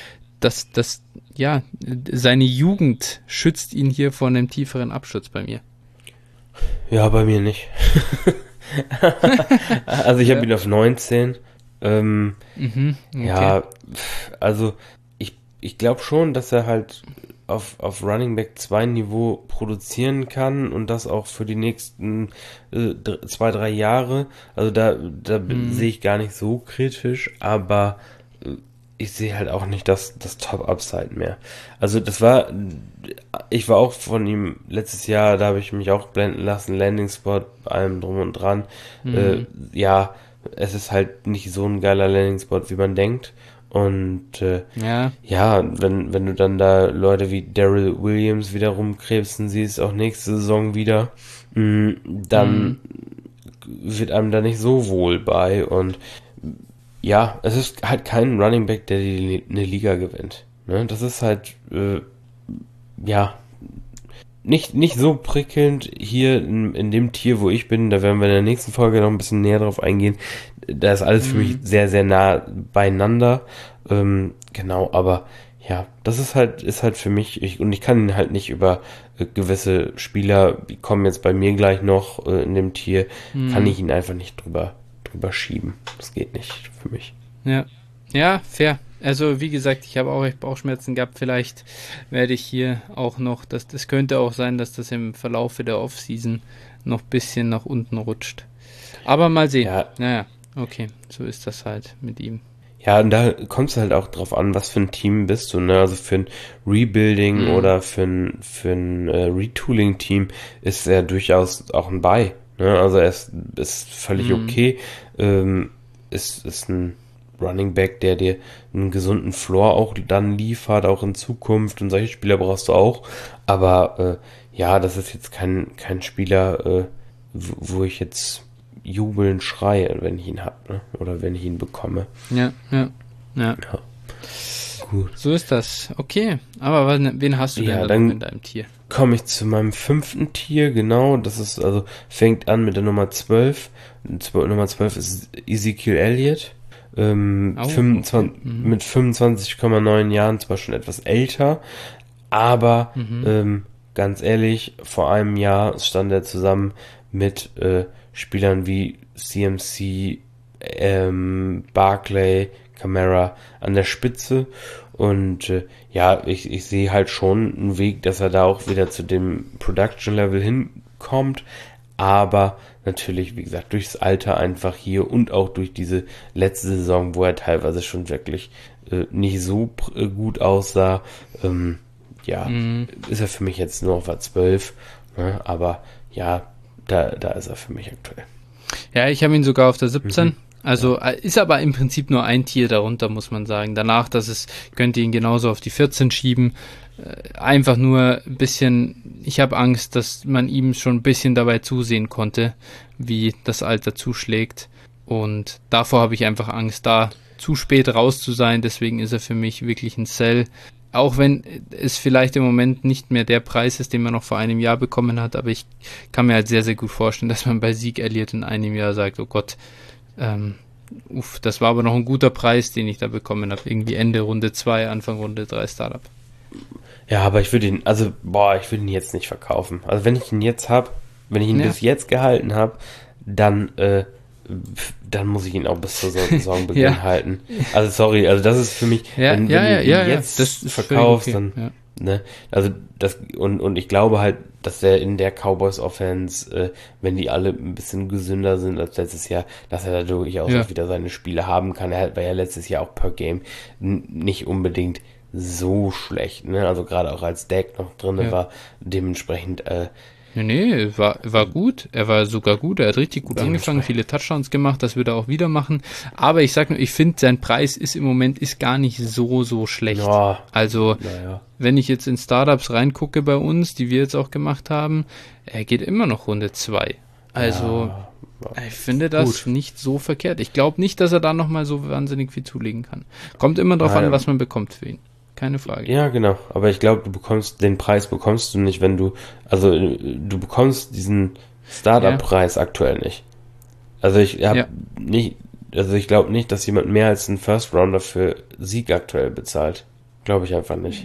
seine Jugend schützt ihn hier vor einem tieferen Absturz bei mir. Ja, bei mir nicht. Also ich habe ihn auf 19. Okay. Ja, also ich glaube schon, dass er halt auf Running Back 2 Niveau produzieren kann und das auch für die nächsten 2, 3 Jahre. Also da sehe ich gar nicht so kritisch, aber ich sehe halt auch nicht das Top-Upside mehr. Also ich war auch von ihm letztes Jahr, da habe ich mich auch blenden lassen, Landing Spot, allem drum und dran. Ja, es ist halt nicht so ein geiler Landing-Spot, wie man denkt. Und wenn du dann da Leute wie Darrell Williams wieder rumkrebsen siehst, auch nächste Saison wieder, dann wird einem da nicht so wohl bei. Und ja, es ist halt kein Running Back, der eine Liga gewinnt. Ne? Das ist halt, nicht so prickelnd hier in dem Tier, wo ich bin. Da werden wir in der nächsten Folge noch ein bisschen näher drauf eingehen. Da ist alles für mich sehr, sehr nah beieinander. Genau, aber ja, das ist halt für mich, und ich kann ihn halt nicht über gewisse Spieler, die kommen jetzt bei mir gleich noch in dem Tier, kann ich ihn einfach nicht drüber schieben. Das geht nicht für mich. Ja, fair. Also wie gesagt, ich habe auch echt Bauchschmerzen gehabt. Vielleicht werde ich hier auch noch, das könnte auch sein, dass das im Verlaufe der Offseason noch ein bisschen nach unten rutscht. Aber mal sehen. Naja, okay, so ist das halt mit ihm. Ja, und da kommt es halt auch drauf an, was für ein Team bist du, ne? Also für ein Rebuilding oder für ein Retooling-Team ist er durchaus auch ein Buy, ne? Also er ist völlig okay. Ist ein Running Back, der dir einen gesunden Floor auch dann liefert, auch in Zukunft, und solche Spieler brauchst du auch. Aber das ist jetzt kein Spieler, wo ich jetzt jubelnd schreie, wenn ich ihn habe, ne? Oder wenn ich ihn bekomme. Ja. Gut. So ist das. Okay, aber wen hast du denn dann in deinem Tier? Komme ich zu meinem 5. Tier, genau. Das ist, also fängt an mit der Nummer 12. Nummer 12 ist Ezekiel Elliott. Mit 25,9 Jahren, zwar schon etwas älter, aber ganz ehrlich, vor einem Jahr stand er zusammen mit Spielern wie CMC, Barkley, Kamara an der Spitze. Und ja, ich sehe halt schon einen Weg, dass er da auch wieder zu dem Production-Level hinkommt. Aber natürlich, wie gesagt, durchs Alter einfach hier und auch durch diese letzte Saison, wo er teilweise schon wirklich nicht so gut aussah, ist er für mich jetzt nur auf der 12. Ne? Aber ja, da ist er für mich aktuell. Ja, ich habe ihn sogar auf der 17. Also ist aber im Prinzip nur ein Tier darunter, muss man sagen. Danach, könnte ihn genauso auf die 14 schieben. Einfach nur ein bisschen, ich habe Angst, dass man ihm schon ein bisschen dabei zusehen konnte, wie das Alter zuschlägt. Und davor habe ich einfach Angst, da zu spät raus zu sein. Deswegen ist er für mich wirklich ein Sell. Auch wenn es vielleicht im Moment nicht mehr der Preis ist, den man noch vor einem Jahr bekommen hat. Aber ich kann mir halt sehr, sehr gut vorstellen, dass man bei Zeke Elliott in einem Jahr sagt, oh Gott, das war aber noch ein guter Preis, den ich da bekommen habe. Irgendwie Ende Runde 2, Anfang Runde 3 Startup. Ja, aber ich würde ihn jetzt nicht verkaufen. Also wenn ich ihn jetzt habe, wenn ich ihn bis jetzt gehalten habe, dann muss ich ihn auch bis zur Saisonbeginn halten. Also sorry, also das ist für mich, wenn du ihn jetzt verkaufst, okay. Dann ne, also das und ich glaube halt, dass er in der Cowboys Offense, wenn die alle ein bisschen gesünder sind als letztes Jahr, dass er da durchaus auch wieder seine Spiele haben kann. Er war ja letztes Jahr auch per Game nicht unbedingt so schlecht, ne? Also gerade auch als Dak noch drin war, dementsprechend Nee, war gut. Er war sogar gut. Er hat richtig gut angefangen, viele Touchdowns gemacht. Das wird er auch wieder machen. Aber ich sag nur, ich finde, sein Preis ist im Moment gar nicht so schlecht. Ja. Also, wenn ich jetzt in Startups reingucke bei uns, die wir jetzt auch gemacht haben, er geht immer noch Runde 2. Also, ich finde das nicht so verkehrt. Ich glaube nicht, dass er da nochmal so wahnsinnig viel zulegen kann. Kommt immer drauf an, was man bekommt für ihn. Keine Frage. Ja, genau. Aber ich glaube, den Preis bekommst du nicht, wenn du bekommst diesen Startup-Preis aktuell nicht. Also ich glaube nicht, dass jemand mehr als einen First Rounder für Sieg aktuell bezahlt. Glaube ich einfach nicht.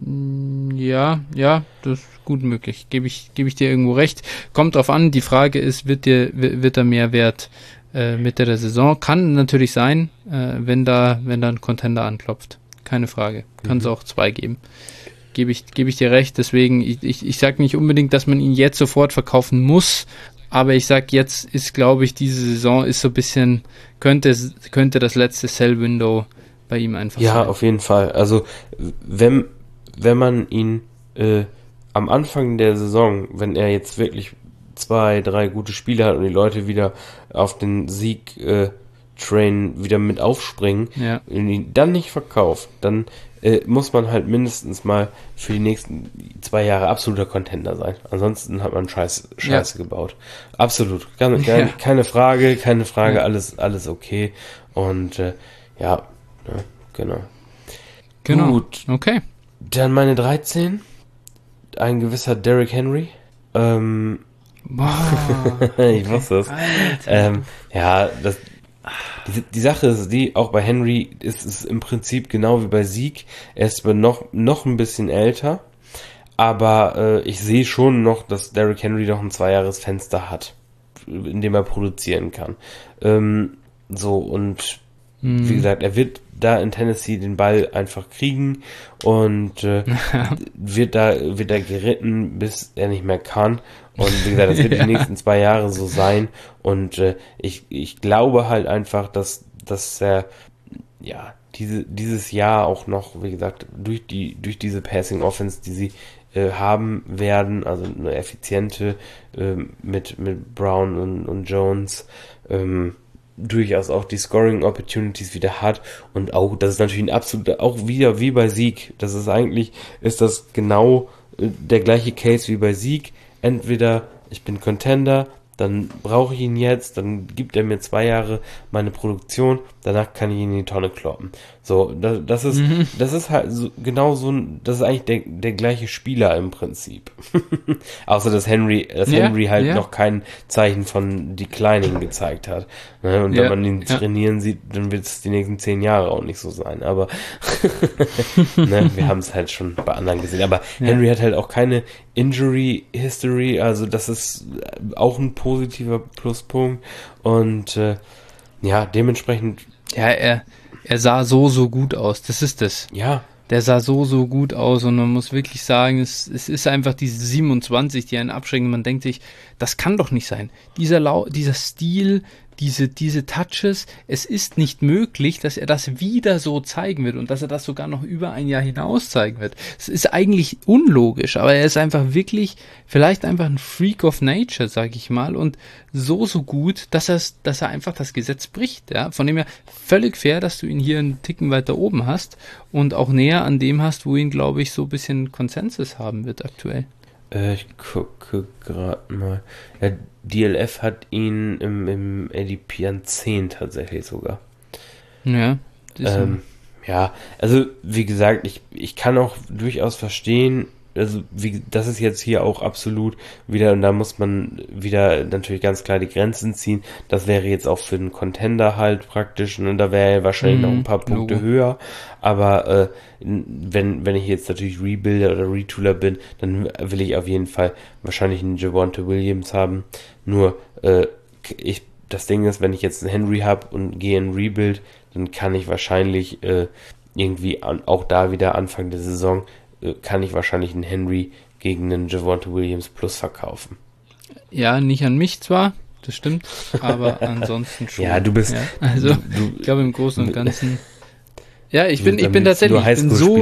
Ja, das ist gut möglich. Gebe ich dir irgendwo recht. Kommt drauf an. Die Frage ist, wird er mehr wert Mitte der Saison? Kann natürlich sein, wenn da ein Contender anklopft. Keine Frage. Kann es auch 2 geben. Gebe ich dir recht. Deswegen, ich sage nicht unbedingt, dass man ihn jetzt sofort verkaufen muss, aber ich sage, jetzt ist, glaube ich, diese Saison ist so ein bisschen, könnte das letzte Sell-Window bei ihm einfach sein. Ja, auf jeden Fall. Also, wenn man ihn am Anfang der Saison, wenn er jetzt wirklich 2, 3 gute Spiele hat und die Leute wieder auf den Sieg Train wieder mit aufspringen, und ihn dann nicht verkauft, dann muss man halt mindestens mal für die nächsten 2 Jahre absoluter Contender sein. Ansonsten hat man Scheiße gebaut. Absolut. Keine Frage, alles okay. Und genau. Gut. Okay. Dann meine 13. Ein gewisser Derrick Henry. Ich wusste es. Die Sache ist die, auch bei Henry ist es im Prinzip genau wie bei Zeke. Er ist aber noch ein bisschen älter, aber ich sehe schon noch, dass Derrick Henry noch ein 2-Jahres-Fenster hat, in dem er produzieren kann. Und wie gesagt, er wird da in Tennessee den Ball einfach kriegen und wird da geritten, bis er nicht mehr kann. Und wie gesagt, das wird die nächsten 2 Jahre so sein. Und ich glaube halt einfach, dass er dieses Jahr auch noch, wie gesagt, durch diese Passing Offense, die sie haben werden, also eine effiziente mit Brown und Jones, durchaus auch die Scoring Opportunities wieder hat und auch, das ist natürlich ein absoluter, auch wieder wie bei Sieg, ist das genau der gleiche Case wie bei Sieg. Entweder ich bin Contender, dann brauche ich ihn jetzt, dann gibt er mir 2 Jahre meine Produktion, danach kann ich ihn in die Tonne kloppen. So, das ist halt so, genau so, das ist eigentlich der gleiche Spieler im Prinzip. Außer dass Henry noch kein Zeichen von Declining gezeigt hat. Ne? Und wenn man ihn trainieren sieht, dann wird es die nächsten 10 Jahre auch nicht so sein. Aber ne, wir haben es halt schon bei anderen gesehen. Aber Henry hat halt auch keine Injury History, also das ist auch ein positiver Pluspunkt. Und dementsprechend. Ja, er sah so gut aus. Das ist das. Ja. Der sah so gut aus und man muss wirklich sagen, es ist einfach diese 27, die einen abschrecken. Man denkt sich, das kann doch nicht sein. Dieser Stil, diese Touches, es ist nicht möglich, dass er das wieder so zeigen wird und dass er das sogar noch über ein Jahr hinaus zeigen wird. Es ist eigentlich unlogisch, aber er ist einfach wirklich, vielleicht einfach ein Freak of Nature, sag ich mal, und so gut, dass er einfach das Gesetz bricht. Ja? Von dem her völlig fair, dass du ihn hier einen Ticken weiter oben hast und auch näher an dem hast, wo ihn, glaube ich, so ein bisschen Konsensus haben wird aktuell. Ich gucke gerade mal. Ja, DLF hat ihn im ADP an 10 tatsächlich sogar. Ja. Ja, also wie gesagt, ich kann auch durchaus verstehen, also das ist jetzt hier auch absolut wieder, und da muss man wieder natürlich ganz klar die Grenzen ziehen. Das wäre jetzt auch für einen Contender halt praktisch, und da wäre er wahrscheinlich noch ein paar Punkte höher. Aber wenn ich jetzt natürlich Rebuilder oder Retooler bin, dann will ich auf jeden Fall wahrscheinlich einen Javonte Williams haben. Nur das Ding ist, wenn ich jetzt einen Henry habe und gehe in Rebuild, dann kann ich wahrscheinlich irgendwie auch da wieder Anfang der Saison kann ich wahrscheinlich einen Henry gegen einen Javonte Williams Plus verkaufen. Ja, nicht an mich zwar, das stimmt, aber ansonsten schon. Ja, du bist... Ja, also, ich glaube im Großen und Ganzen... Ja, ich bin tatsächlich, ich bin so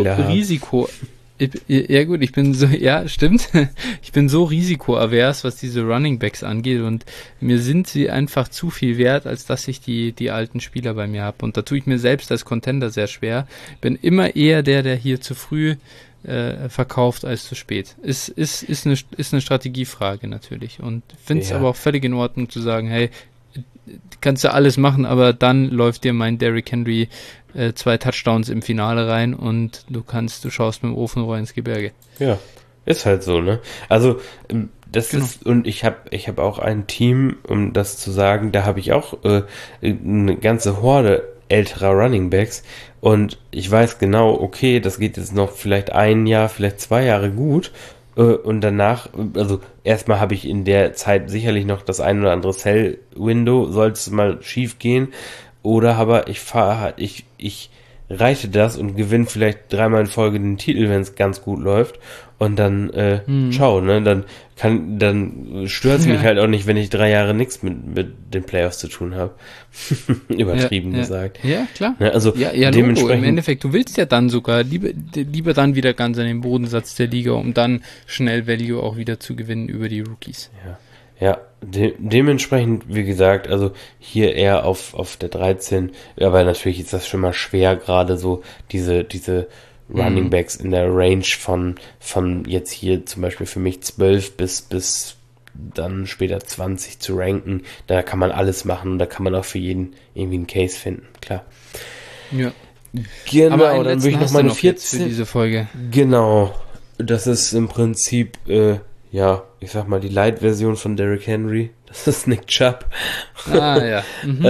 stimmt. Ich bin so risikoavers, was diese Running Backs angeht, und mir sind sie einfach zu viel wert, als dass ich die alten Spieler bei mir habe. Und da tue ich mir selbst als Contender sehr schwer. Bin immer eher der hier zu früh verkauft als zu spät. Ist eine Strategiefrage natürlich. Und finde es aber auch völlig in Ordnung zu sagen, hey, kannst du alles machen, aber dann läuft dir mein Derrick Henry 2 Touchdowns im Finale rein und du schaust mit dem Ofenrohr ins Gebirge. Ja, ist halt so, ne? Also, das ist, und ich hab auch ein Team, um das zu sagen, da habe ich auch eine ganze Horde älterer Running Backs, und ich weiß genau, okay, das geht jetzt noch vielleicht 1 Jahr, vielleicht 2 Jahre gut, und danach, also erstmal habe ich in der Zeit sicherlich noch das ein oder andere Sell-Window, soll es mal schief gehen, oder aber ich reite das und gewinne vielleicht 3-mal in Folge den Titel, wenn es ganz gut läuft, und dann schau, ne, dann stört es mich halt auch nicht, wenn ich 3 Jahre nichts mit den Playoffs zu tun habe. Übertrieben gesagt. Ja, klar. Ne, also dementsprechend, Logo. Im Endeffekt, du willst ja dann sogar lieber dann wieder ganz an den Bodensatz der Liga, um dann schnell Value auch wieder zu gewinnen über die Rookies. Ja, dementsprechend, wie gesagt, also hier eher auf der 13, aber natürlich ist das schon mal schwer, gerade so diese Running Backs in der Range von jetzt hier zum Beispiel für mich 12 bis dann später 20 zu ranken. Da kann man alles machen und da kann man auch für jeden irgendwie einen Case finden, klar. Ja. Genau, aber dann würde ich noch meine 14 für diese Folge. Genau, das ist im Prinzip ich sag mal die Light-Version von Derrick Henry. Das ist Nick Chubb. Ja.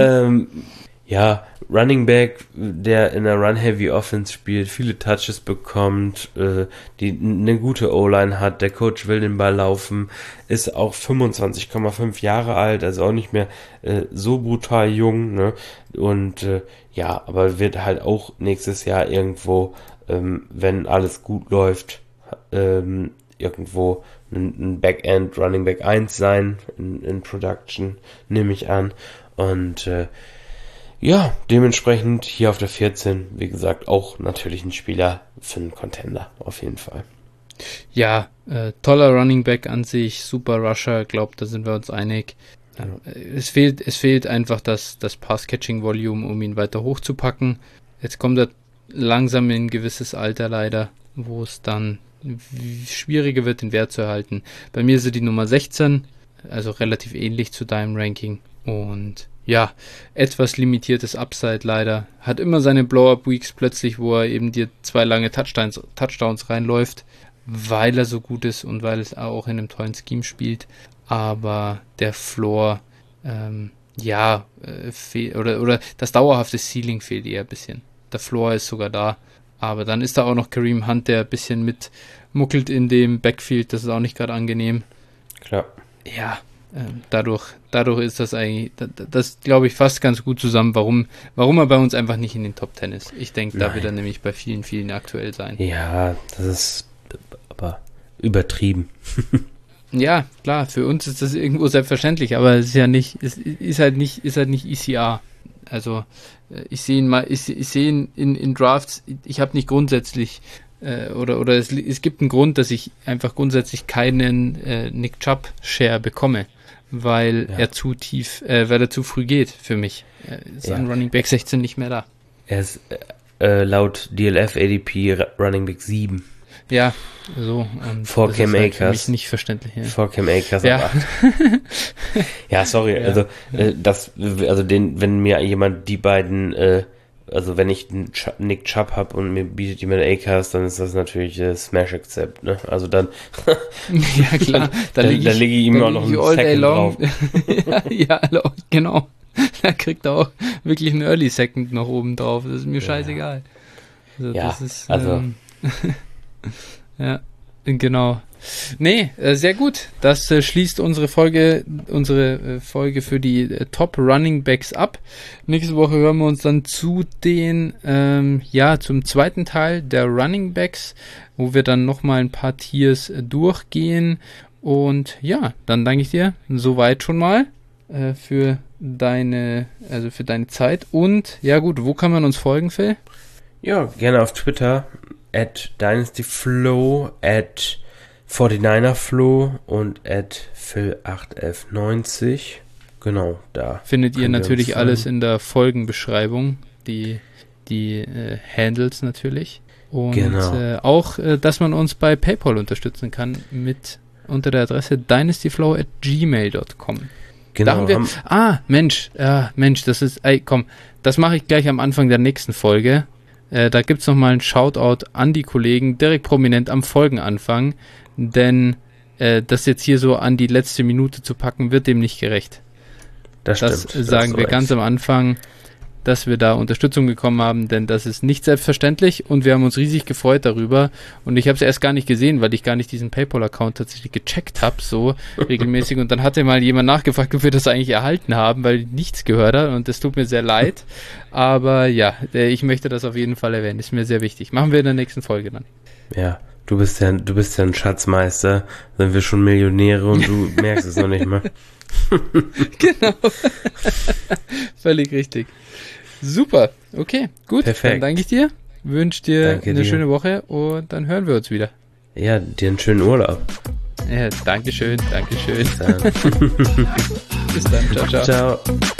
Running Back, der in einer Run-Heavy Offense spielt, viele Touches bekommt, die eine gute O-Line hat, der Coach will den Ball laufen, ist auch 25,5 Jahre alt, also auch nicht mehr so brutal jung, ne? Und aber wird halt auch nächstes Jahr irgendwo, wenn alles gut läuft, irgendwo ein Backend Running Back 1 sein in Production, nehme ich an. Und dementsprechend hier auf der 14, wie gesagt, auch natürlich ein Spieler für einen Contender, auf jeden Fall. Ja, toller Running Back an sich, super Rusher, glaubt, da sind wir uns einig. Ja. Es fehlt einfach das Pass-Catching-Volume, um ihn weiter hochzupacken. Jetzt kommt er langsam in ein gewisses Alter leider, wo es dann schwieriger wird, den Wert zu erhalten. Bei mir ist er die Nummer 16, also relativ ähnlich zu deinem Ranking. Und ja, etwas limitiertes Upside leider. Hat immer seine Blow-Up-Weeks plötzlich, wo er eben dir 2 lange Touchdowns reinläuft, weil er so gut ist und weil es auch in einem tollen Scheme spielt. Aber der Floor, fehlt, oder das dauerhafte Ceiling fehlt eher ein bisschen. Der Floor ist sogar da. Aber dann ist da auch noch Kareem Hunt, der ein bisschen mitmuckelt in dem Backfield. Das ist auch nicht gerade angenehm. Klar. Ja, Dadurch ist das eigentlich, das glaube ich fasst ganz gut zusammen, warum er bei uns einfach nicht in den Top 10 ist. Ich denke, da wird er nämlich bei vielen, vielen aktuell sein. Ja, das ist aber übertrieben. Ja, klar, für uns ist das irgendwo selbstverständlich, aber es ist ja nicht, es ist halt nicht ECR. Also ich sehe ihn in Drafts, ich habe nicht grundsätzlich oder es gibt einen Grund, dass ich einfach grundsätzlich keinen Nick Chubb Share bekomme, weil er zu tief, weil er zu früh geht für mich. Ist an Running Back 16 nicht mehr da. Er ist laut DLF ADP Running Back 7. Ja, so. Und vor Cam Akers. Für mich nicht verständlich. Ja. Vor Cam Akers ja. auf 8. Ja, sorry. Ja. Wenn mir jemand die beiden, also wenn ich einen Nick Chubb habe und mir bietet jemand Akers, dann ist das natürlich Smash Accept, ne? Also dann. Ja, klar. Dann lege ich ihm auch noch einen Second drauf. ja, genau. Da kriegt er auch wirklich einen Early Second noch oben drauf. Das ist mir scheißegal. Also, ja, das ist, also. Ja, genau. Nee, sehr gut. Das schließt unsere Folge für die Top Running Backs ab. Nächste Woche hören wir uns dann zu den, zum zweiten Teil der Running Backs, wo wir dann nochmal ein paar Tiers durchgehen. Und ja, dann danke ich dir soweit schon mal für deine Zeit. Und ja gut, wo kann man uns folgen, Phil? Ja, gerne auf Twitter. @DynastyFlow, @49erFlow und @Phil81190. Genau, da. Findet ihr natürlich alles in der Folgenbeschreibung, die Handles natürlich. Und genau. Auch, dass man uns bei PayPal unterstützen kann unter der Adresse dynastyflow@gmail.com. Genau. Da haben wir, Mensch, das ist, das mache ich gleich am Anfang der nächsten Folge. Da gibt es nochmal einen Shoutout an die Kollegen, direkt prominent am Folgenanfang, denn das jetzt hier so an die letzte Minute zu packen, wird dem nicht gerecht. Das sagen wir ganz am Anfang, dass wir da Unterstützung bekommen haben, denn das ist nicht selbstverständlich und wir haben uns riesig gefreut darüber und ich habe es erst gar nicht gesehen, weil ich gar nicht diesen PayPal-Account tatsächlich gecheckt habe, so regelmäßig und dann hatte mal jemand nachgefragt, ob wir das eigentlich erhalten haben, weil ich nichts gehört habe und das tut mir sehr leid, aber ja, ich möchte das auf jeden Fall erwähnen, ist mir sehr wichtig. Machen wir in der nächsten Folge dann. Ja, du bist ja ein Schatzmeister, sind wir schon Millionäre und du merkst es noch nicht mal. Genau. Völlig richtig. Super, okay, gut. Perfekt. Dann danke ich dir, wünsche dir eine schöne Woche und dann hören wir uns wieder. Ja, dir einen schönen Urlaub. Ja, Dankeschön. Bis dann. Bis dann, ciao. Ciao.